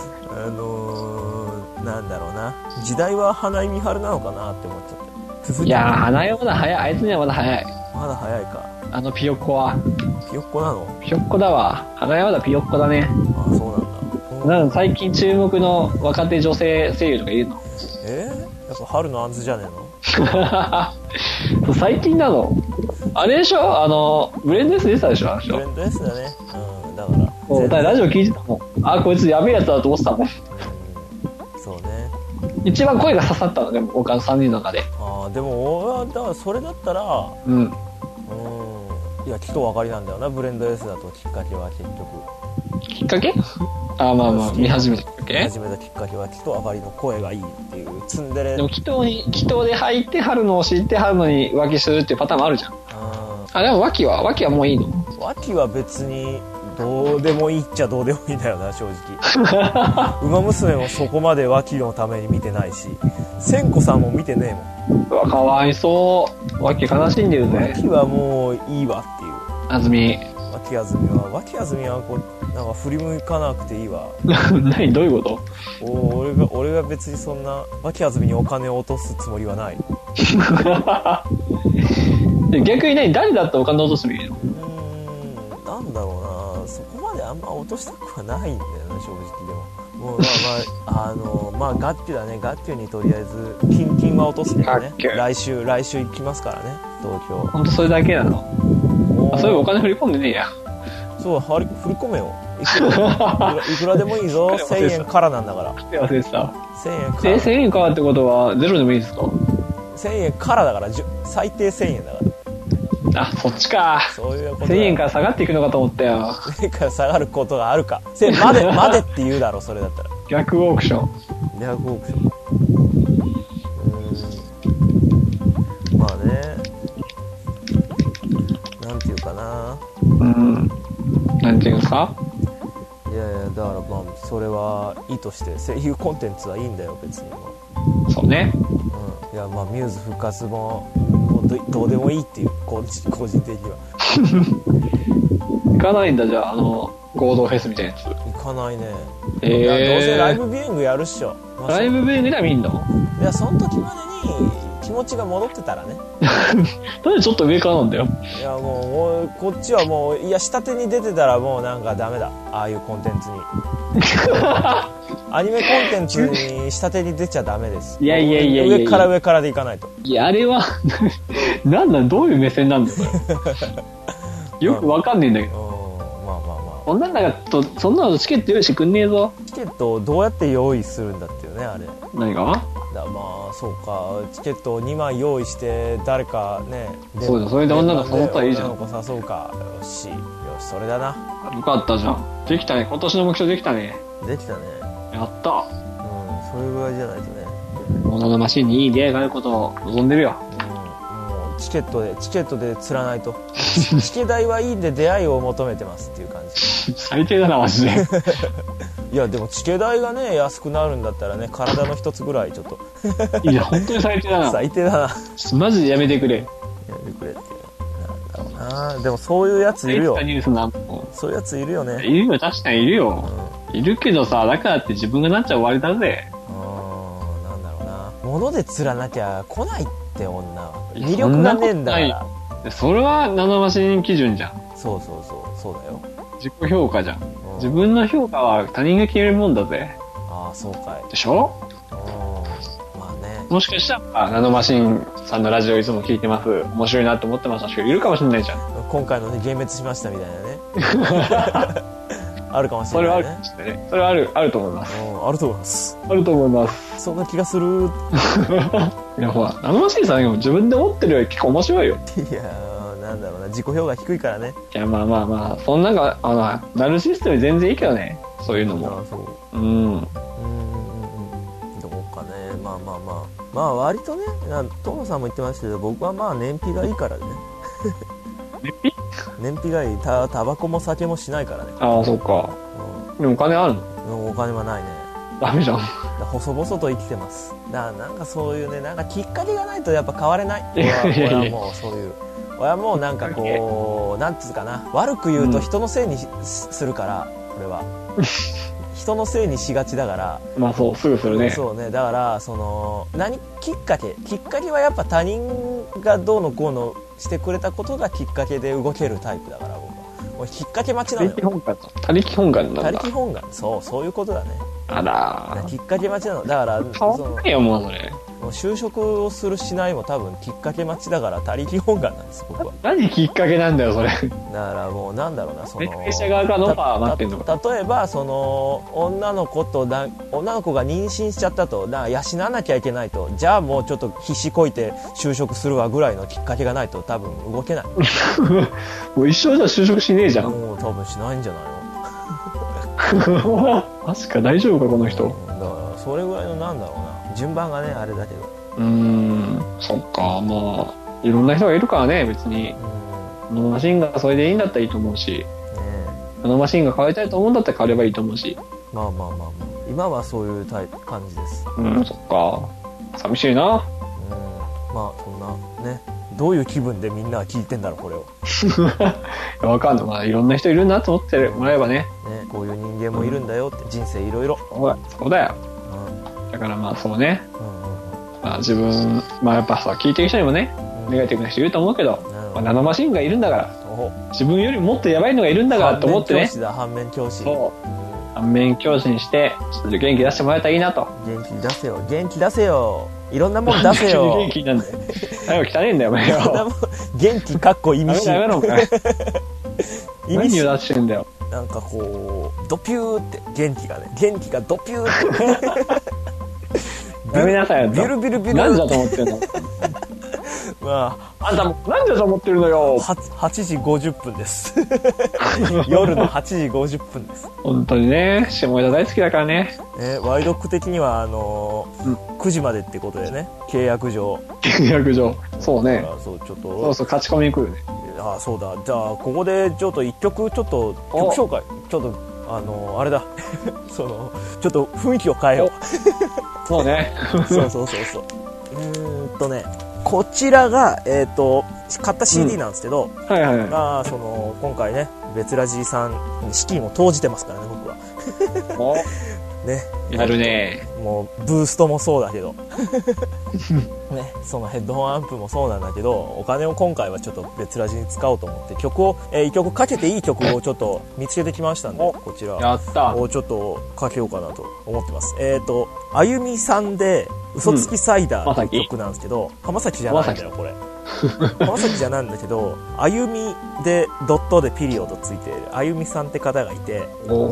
なんだろうな。時代は花井美晴なのかなって思っちゃった。 いやー、花井はまだ早い。あいつにはまだ早い。 まだ早いか。 ピヨッコは。 ピヨッコなの？ ピヨッコだわ。花井はまだピヨッコだね。 そうなんだ。 なんか最近注目の若手女性声優とかいるの？ やっぱ春のあんずじゃねえの？最近なの？あれでしょ？ブレンド S 出てたでしょ？ ブレンド S だね。だから。 ラジオ聞いてたもん。こいつやべえやつだと思ってたもん。 そうね。 一番声が刺さったのでも他の3人の中で。 でも俺はだからそれだったら、いやきっと分かりなんだよな。ブレンド S だときっかけは結局。 きっかけ？見始めたきっかけ？ 見始めたきっかけはきっと分かりの声がいいっていうツンデレ。 でも祈祷で入って春のを知って春のに浮気するっていうパターンもあるじゃん。でも浮気はもういいの？ 浮気は別にどうでもいいっちゃどうでもいいんだよな、正直。馬娘もそこまで脇のために見てないし、千子さんも見てねえもん。 うわ、かわいそう。脇悲しんでるぜ。 脇はもういいわっていう。 あずみはこうなんか振り向かなくていいわ。 何？どういうこと？ 俺が別にそんな脇あずみにお金を落とすつもりはない。 逆に誰だってお金落とすべきの？ なんだろうな、そこまであんま落としたくはないんだよな、正直。でももうまあ学級だね。学級にとりあえず金は落とすけどね。来週行きますからね、東京。 ほんとそれだけなの？そういうお金振り込んでねえや。 そう、振り込めよ。いくらでもいいぞ。1000円からなんだから。 忘れてた。 1000円から。 1000円からってことはゼロでもいいですか ？1000円からだから、最低1000円だから。 あ、そっちか。 そういうこと。 1000円から下がっていくのかと思ったよ。 1000円から下がることがあるか。1000円までって言うだろ、それだったら。 逆オークション。 逆オークション。まあね。なんていうかな。 なんていうんですか？ いやだからまあそれはいいとして声優コンテンツはいいんだよ別にも。 そうね。 いやまあミューズ復活もどうでもいいっていう個人的には。 行かないんだじゃあ合同フェスみたいなやつ。 行かないね。どうせライブビューイングやるっしょ。 ライブビューイングでは見んの？ いやその時までに気持ちが戻ってたらね。 なんでちょっと上からなんだよ。 いやもうこっちはもういや下手に出てたらもうなんかダメだ、ああいうコンテンツに。アニメコンテンツに下手に出ちゃダメです。 いや上からでいかないと。 いやあれはどういう目線なんだよよくわかんねえんだけど。そんなのチケット用意してくんねえぞ。 チケットをどうやって用意するんだっていうね、あれ。 何が？ まあそうか、チケットを2枚用意して誰かね。 そうだ、それで女の子誘ったらいいじゃん。 女の子誘うか。よしそれだな。 よかったじゃん。できたね。今年の目標できたね。 できたね。 やった。 それぐらいじゃないとね。 モノのマシンにいい出会いがあることを望んでるよ。 もうチケットで釣らないと。チケ代はいいんで出会いを求めてますっていう感じ。 最低だなマジで。 いやでもチケ代がね安くなるんだったらね、体の一つぐらいちょっと。 いや本当に最低だな。 最低だな。 マジでやめてくれ。 やめてくれってなんだろうな。でもそういうやついるよ。そういうやついるよね。 いるよ、確かにいるよ。いるけどさ、だからって自分がなっちゃ終わりだぜ。 なんだろうな。物で釣らなきゃ来ないって女。魅力がねえんだから。 それはナノマシン基準じゃん。 そうだよ。 自己評価じゃん。自分の評価は他人が決めるもんだぜ。 ああ、そうかい。 でしょ？ まあね。もしかしたらナノマシンさんのラジオいつも聞いてます。面白いなと思ってましたし、いるかもしれないじゃん。 今回のね、幻滅しましたみたいなね。あるかもしれないね。 それはあると思います。 あると思います。 あると思います。 そんな気がする。 いやほら、ナノマシンさんが自分で思ってるより結構面白いよ。 いやなんだろうな、自己評価低いからね。 いやまあそんなナルシストより全然いいけどね、そういうのも。 どうかね。まあ割とね、トモさんも言ってましたけど、僕はまあ燃費がいいからね。燃費がいい。タバコも酒もしないからね。 ああそうか。でもお金あるの？ お金はないね。 ダメじゃん。 細々と生きてます。なんかそういうね、なんかきっかけがないとやっぱ変われない。俺はもうそういう。俺はもうなんかこう、なんつうかな、悪く言うと人のせいにするから、俺は。人のせいにしがちだから。 まあそう、すぐするね。 そうね、だからきっかけはやっぱ他人がどうのこうのしてくれたことがきっかけで動けるタイプだから、僕は。もうきっかけ待ちなのよ。 他力本願なんだ。 他力本願。そういうことだね。 あらきっかけ待ちなの。だから変わんないよもうそれ。 もう就職をするしないも多分きっかけ待ちだから、他力本願なんです、僕は。 何きっかけなんだよそれ。だからもうなんだろうな、 会社側からのオファー待ってんのか。 例えば女の子が妊娠しちゃったと、養わなきゃいけないと、じゃあもうちょっと必死こいて就職するわぐらいのきっかけがないと多分動けない。 もう一生じゃ就職しねえじゃん。 もう多分しないんじゃないの。 マジか、大丈夫かこの人。 だからそれぐらいのなんだろうな、順番がねあれだけど。 そっか。まあいろんな人がいるからね、別に。ナノマシンがそれでいいんだったらいいと思うし、ナノマシンが変わりたいと思うんだったら変わればいいと思うし。 まあ今はそういう感じです。 そっか。寂しいな。 まあそんなね、どういう気分でみんなは聞いてんだろうこれを。 わかんない。まあいろんな人いるなと思ってもらえばね。 こういう人間もいるんだよって、人生いろいろ。 そうだよ。だからまあそうね。まあ自分、まあやっぱさ、聞いてる人にもね、ネガティブな人いると思うけど、ナノマシンがいるんだから、自分よりもっとやばいのがいるんだからと思ってね。 反面教師だ、反面教師。 そう。 反面教師にして、ちょっと元気出してもらえたらいいなと。 元気出せよ、元気出せよ。いろんなもん出せよ。 元気なんだよ。最後汚ねえんだよ、お前よ。 元気かっこ意味深。 やめろ、お前。何を出してんだよ。 なんかこう、ドピューって、元気がね、元気がドピューって。 やめなさいよ。 ビルビルビル。 何だと思ってんの。まあ、あんたも何だと思ってるのよ。 8時50分です。夜の8時50分です。 本当にね、下ネタ大好きだからね。 ワイドック的には9時までってことでね、契約上。 契約上。そうね。 そうちょっと。 そうそう、勝ち込みに来るね。 あ、そうだ。じゃあここでちょっと一曲曲紹介。ちょっとあれだ。ちょっと雰囲気を変えよう。 そうね。 そう。こちらが、買った CD なんですけど、 はいはいはい。 今回ね、別ラジさんに資金を投じてますからね、僕は。ね。 やるね。 もう、ブーストもそうだけど。ね、そのヘッドホンアンプもそうなんだけど、お金を今回はちょっと別ラジに使おうと思って、一曲かけていい曲をちょっと見つけてきましたんで、こちら。 やったをちょっとかけようかなと思ってます。あゆみさんで、嘘つきサイダーっていう曲なんですけど、浜崎じゃないんだよ、これ。浜崎じゃないんだけど、あゆみでドットでピリオドついているあゆみさんって方がいて、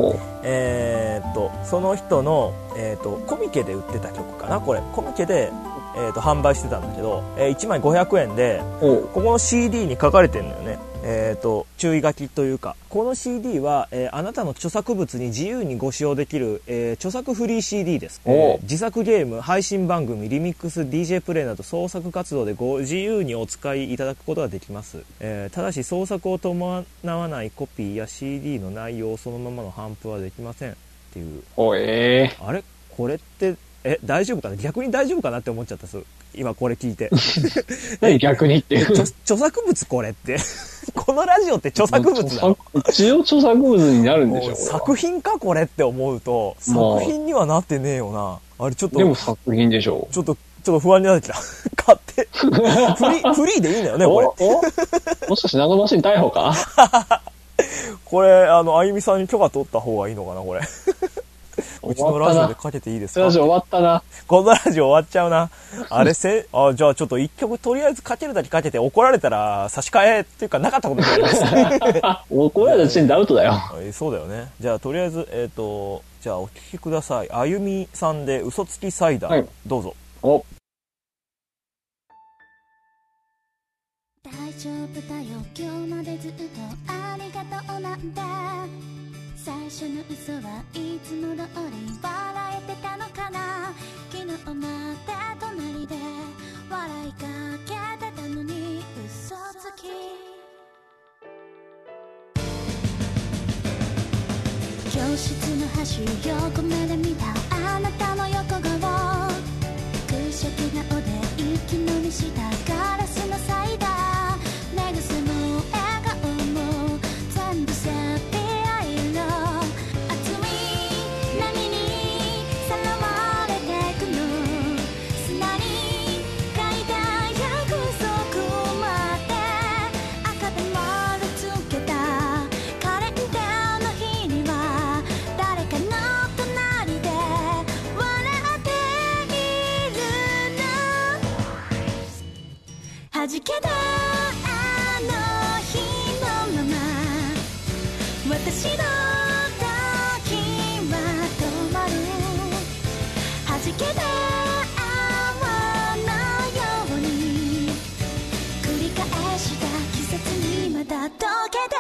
その人の、コミケで売ってた曲かな、これ。コミケで、販売してたんだけど、1枚500円で、ここの CD に書かれてるのよね。注意書きというか、この CD は、あなたの著作物に自由にご使用できる、著作フリー CD です。自作ゲーム、配信番組、リミックス、DJ プレイなど創作活動でご自由にお使いいただくことができます。ただし創作を伴わないコピーや CD の内容をそのままの頒布はできませんっていう。あれこれって大丈夫かな、逆に大丈夫かなって思っちゃったす今これ聞いて。 何逆にって著作物これってこのラジオって著作物なの？ 一応著作物になるんでしょ。 作品かこれって思うと、作品にはなってねえよな。あれちょっと。 でも作品でしょ。 ちょっと不安になってきた。買って。フリーでいいんだよね、これ。 もしかしてナノマシン逮捕かこれ、あゆみさんに許可取った方がいいのかな、これ。うちのラジオでかけていいですか？ ラジオ終わったな。 このラジオ終わっちゃうな。じゃあちょっと一曲とりあえずかけるだけかけて怒られたら差し替えっていうかなかったことになります。 怒られた時点でアウトだよ。 そうだよね。じゃあとりあえず、じゃあお聴きください。あゆみさんで嘘つきサイダー。はい、どうぞ。 大丈夫だよ、今日までずっとありがとうなんだ。最初の嘘はいつも通り笑えてたのかな。昨日まで隣で笑いかけてたのに嘘つき。教室の端横目で見たあなたの横顔、くしゃく顔で息のみしたガラスのサイダー、寝癖も笑顔も全部セピア色、熱い波にさらわれてくの、砂に書いた約束まで赤で丸つけたカレンダーの日には誰かの隣で笑っているの、弾けたあの日のまま私の時は止まる、弾けた泡のように繰り返した季節にまた溶けて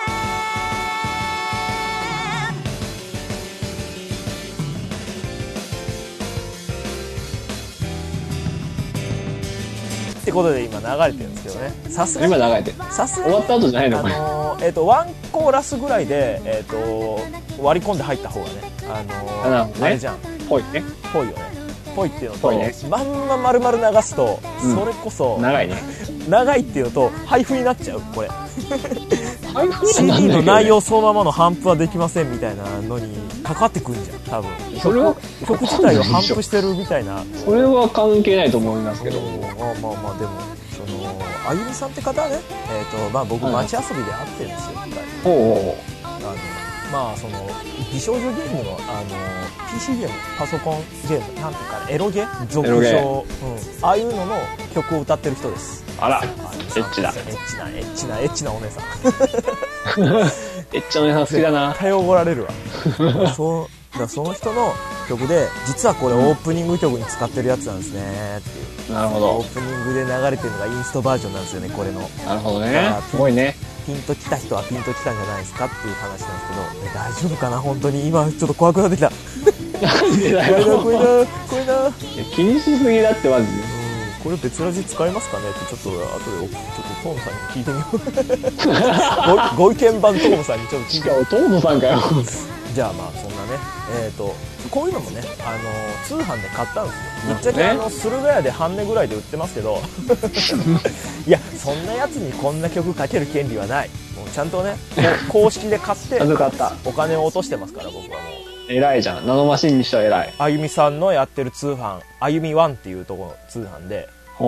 ってことで今流れてるんですけどね。さすがに今流れてる。 さすがに終わった後じゃないのワンコーラスぐらいで割り込んで入った方がね、あれじゃん。 ぽいね。 ぽいよね。ぽいっていうのと、 ね、 まんま丸々流すと、それこそ長いね。 長いっていうのと配布になっちゃうこれ。 配布 CD の内容そのままの頒布はできませんみたいなのにかかってくるんじゃん多分。 それは曲自体を頒布してるみたいな。 それは関係ないと思いますけど。 まあでもあゆみさんって方はね、僕街遊びで会ってるんですよ。 まあその美少女ゲームのPC ゲーム、パソコンゲームなんていうかエロゲ俗称、ああいうのの曲を歌ってる人です。 あら、エッチだ。 エッチなお姉さん。 エッチなお姉さん好きだな。 絶対おごられるわ。その人の曲で、実はこれオープニング曲に使ってるやつなんですねっていう。 なるほど。 オープニングで流れてるのがインストバージョンなんですよね、これの。 なるほどね。すごいね。 ピンときた人はピンときたんじゃないですかっていう話なんですけど、大丈夫かな本当に。今ちょっと怖くなってきた。 なんでだよ。 これだ。 気にしすぎだってマジで。 これ別ラジ使えますかねってちょっと後でトームさんに聞いてみよう。ご意見番トームさんにちょっと聞いてみよう。 しかもトームさんかよ。じゃあまあそんなね、こういうのもね、通販で買ったんですよ。ぶっちゃけ駿河屋で半値ぐらいで売ってますけどいやそんなやつにこんな曲かける権利はない。もうちゃんとね公式で買ってお金を落としてますから僕はもう。 偉いじゃん。ナノマシンにしては偉い。 あゆみさんのやってる通販、あゆみワンっていうところの通販で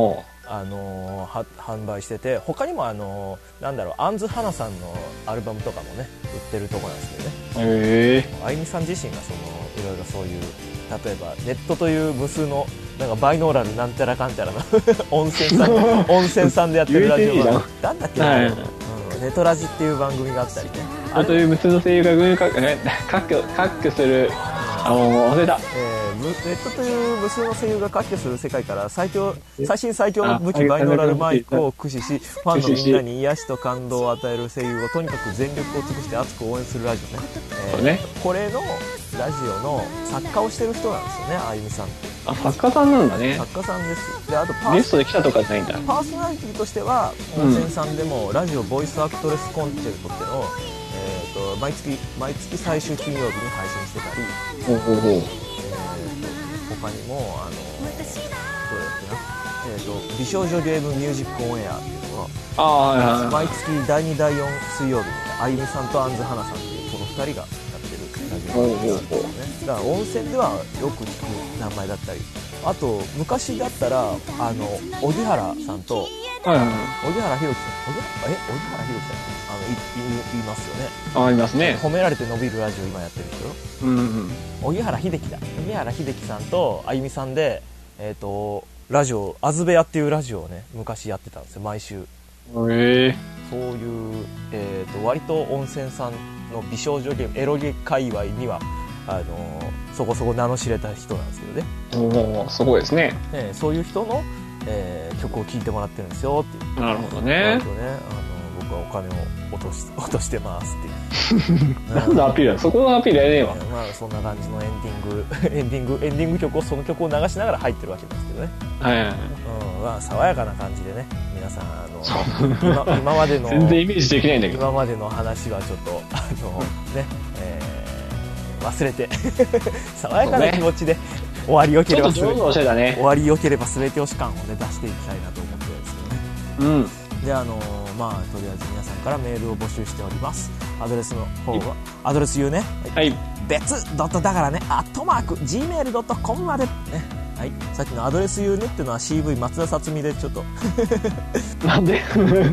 販売してて、他にもなんだろう、アンズハナさんのアルバムとかもね売ってるとこなんですけどね。あゆみさん自身がいろいろそういう、例えばネットという無数のなんかバイノーラルなんちゃらかんちゃらの温泉さんでやってるラジオがなんだっけな、ネトラジっていう番組があったりね。 あという無数の声優が各居する忘れた。 ネットという無数の声優が割拠する世界から最新最強の武器バイノーラルマイクを駆使し、ファンのみんなに癒しと感動を与える声優をとにかく全力を尽くして熱く応援するラジオね。これのラジオの作家をしてる人なんですよね、あゆみさんって。 作家さんなんだね。 作家さんです。で、あとゲストで来たとかじゃないんだ。 パーソナリティとしては温泉さんでもラジオボイスアクトレスコンチェルトっていうのを毎月最終金曜日に配信してたり、他にもどれだっけな、美少女ゲームミュージックオンエアっていうのが毎月第2第4水曜日にあゆみさんとアンズハナさんっていうこの2人がやってるラジオなんですよね。だから温泉ではよく聞く名前だったり、あと昔だったら荻原さんと荻原弘樹さん、荻原弘樹さんいますよね。 いますね。 褒められて伸びるラジオ今やってる人、荻原秀樹さんとあゆみさんでラジオあずべやっていうラジオをね昔やってたんですよ、毎週。そういう、割と温泉さんの美少女ゲームエロゲ界隈にはそこそこ名の知れた人なんですけどね。 すごいですね。 そういう人の、曲を聴いてもらってるんですよっていう。 なるほどね。 僕はお金を落としてますっていう。 何のアピールだ、そこのアピールやねえわ。 まあそんな感じのエンディング曲をその曲を流しながら入ってるわけですけどね。まあ爽やかな感じでね、皆さん今までの全然イメージできないんだけど、 今までの話はちょっとね、忘れて爽やかな気持ちで終わりよければ全てをし感をね出していきたいなと思ってるんですけどね。でまあとりあえず皆さんからメールを募集しております。アドレスの方はアドレス言うね、別ドットだからね@gmail.com までね。はい、さっきのアドレス言うねっていうのは CV 松田さつみでちょっとなんで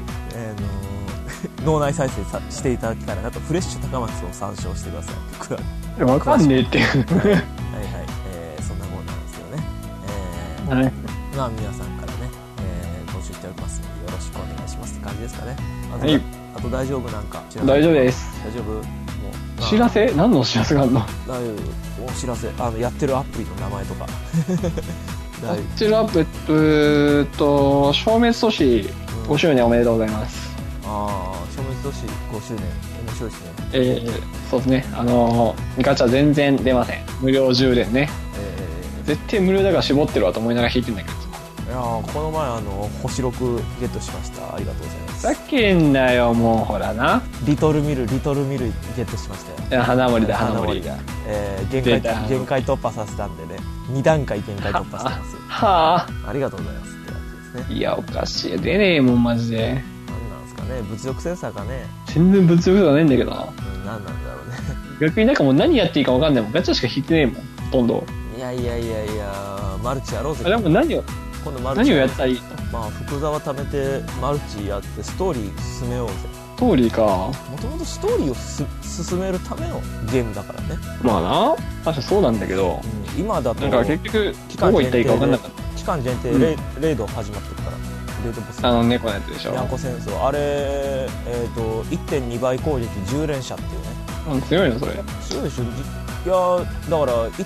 脳内再生していただきたいなと。フレッシュ高松を参照してください。 わかんねえってはいはい、そんなもんなんですけどね。まあ皆さんからね、募集しておりますのでよろしくお願いしますって感じですかね。あと大丈夫？なんか大丈夫です。 大丈夫？もうお知らせ？何のお知らせがあるの？ お知らせ、やってるアプリの名前とかやってるアプリ消滅阻止5周年おめでとうございます。 消滅阻止5周年面白いですね。 そうですね。ガチャ全然出ません。無料充電ね。絶対無料だから絞ってるわと思いながら引いてんだけど。 いやこの前星6ゲットしました。ありがとうございます。 さっきんだよ、もうほらな。 リトルミルゲットしましたよ。 花森だ、花森が。 限界突破させたんでね、2段階限界突破してますよ。 ありがとうございますって感じですね。 いやおかしい、出ねえもんマジで。 何なんですかね、物欲センサーかね。 全然物欲とかないんだけどな。 何なんだろうね。 逆になんかもう何やっていいか分かんないもん。ガチャしか引いてねえもん、ほとんど。 いやマルチやろうぜ。 でも何をやったらいい？ まあ福沢貯めてマルチやってストーリー進めようぜ。 トーリーか。 もともとストーリーを進めるためのゲームだからね。 まあな、確かそうなんだけど、 今だとなんか結局どこ行ったらいいか分かんなかった。 期間限定レイド始まってるから。レイドボス。 猫のやつでしょ。 にゃんこ戦争。あれ、1.2 倍攻撃10連射っていうね。 強いのそれ。 強いでしょ。いやだから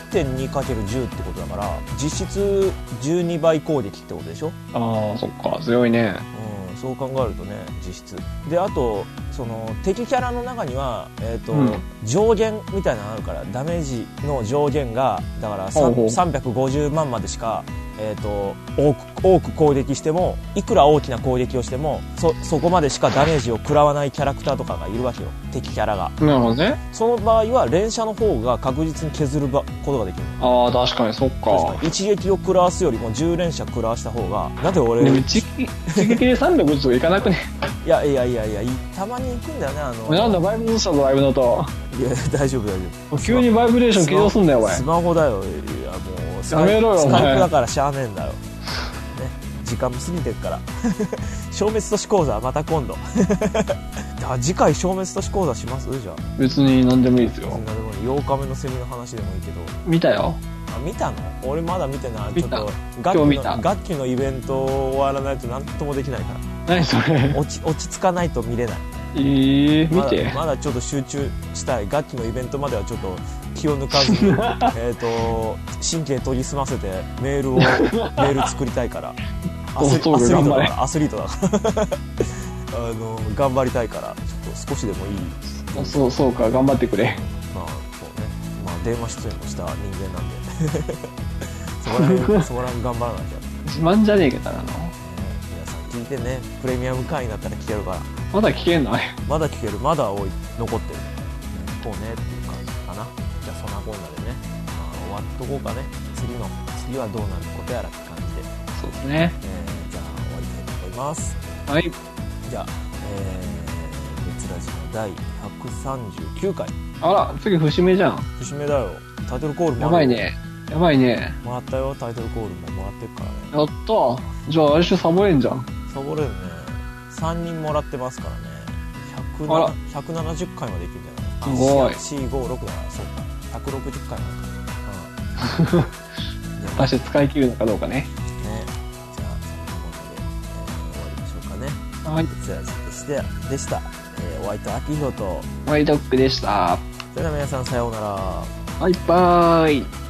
1.2×10 ってことだから、実質12倍攻撃ってことでしょ。 ああ、そっか、強いね。 そう考えるとね、実質で、あとその敵キャラの中には、上限みたいなのあるから、ダメージの上限がだから350万までしか、多く攻撃しても、いくら大きな攻撃をしても そこまでしかダメージを食らわないキャラクターとかがいるわけよ、敵キャラが。 なるほどね。 その場合は連射の方が確実に削ることができる。 ああ、確かにそっか。 一撃を食らわすよりも10連射食らわした方が、だって俺一撃で350とかいかなくね。 いやたまに行くんだよね。 なんだバイブどうしたぞ、バイブの音。 いや大丈夫。 急にバイブレーション起動すんだよ、お前。 スマホだよ。いやもうスカイプだからしゃあねえんだよ。ね、時間も過ぎてるから。消滅都市講座また今度。次回消滅都市講座します？じゃあ別に何でもいいですよ。 8日目のセミの話でもいいけど。 見たよ。 見たの？俺まだ見てない。ちょっと楽器のイベント終わらないと何ともできないから。 何それ？ 落ち着かないと見れない。 見て。 まだちょっと集中したい。楽器のイベントまではちょっと気を抜かずに神経研ぎ澄ませてメール作りたいから。アスリートだから頑張りたいから、ちょっと少しでもいい。 そうか、頑張ってくれ。 まあそうね、まあ電話出演もした人間なんでそこら辺頑張らなきゃ。 自慢じゃねえかただの。 皆さん聞いてね、プレミアム会員だったら聞けるから。 まだ聞けんのあれ。 まだ聞ける、まだ残ってる。そうねっていう感じかな。じゃあそんなこんなでね、終わっとこうかね。次はどうなることやらって感じで。 そうですね。 じゃあ終わりたいと思います。 はい。 じゃあ、別ラジの第139回。 あら、次節目じゃん。 節目だよ。タイトルコールもやばいね。やばいね。 もらったよ、タイトルコールももらってるからね。 やった。じゃああれしサボれんじゃん。 サボれるね。3人もらってますからね。170回までいけるんじゃない？ すごい。 456だから、そうか。160回までか。 果たして使い切るのかどうかね。 じゃあ、そんなことで、終わりましょうかね。 はい。 つやじでした。お相手は秋広と、 ワイドックでした。 それでは皆さんさようなら。 バイバーイ。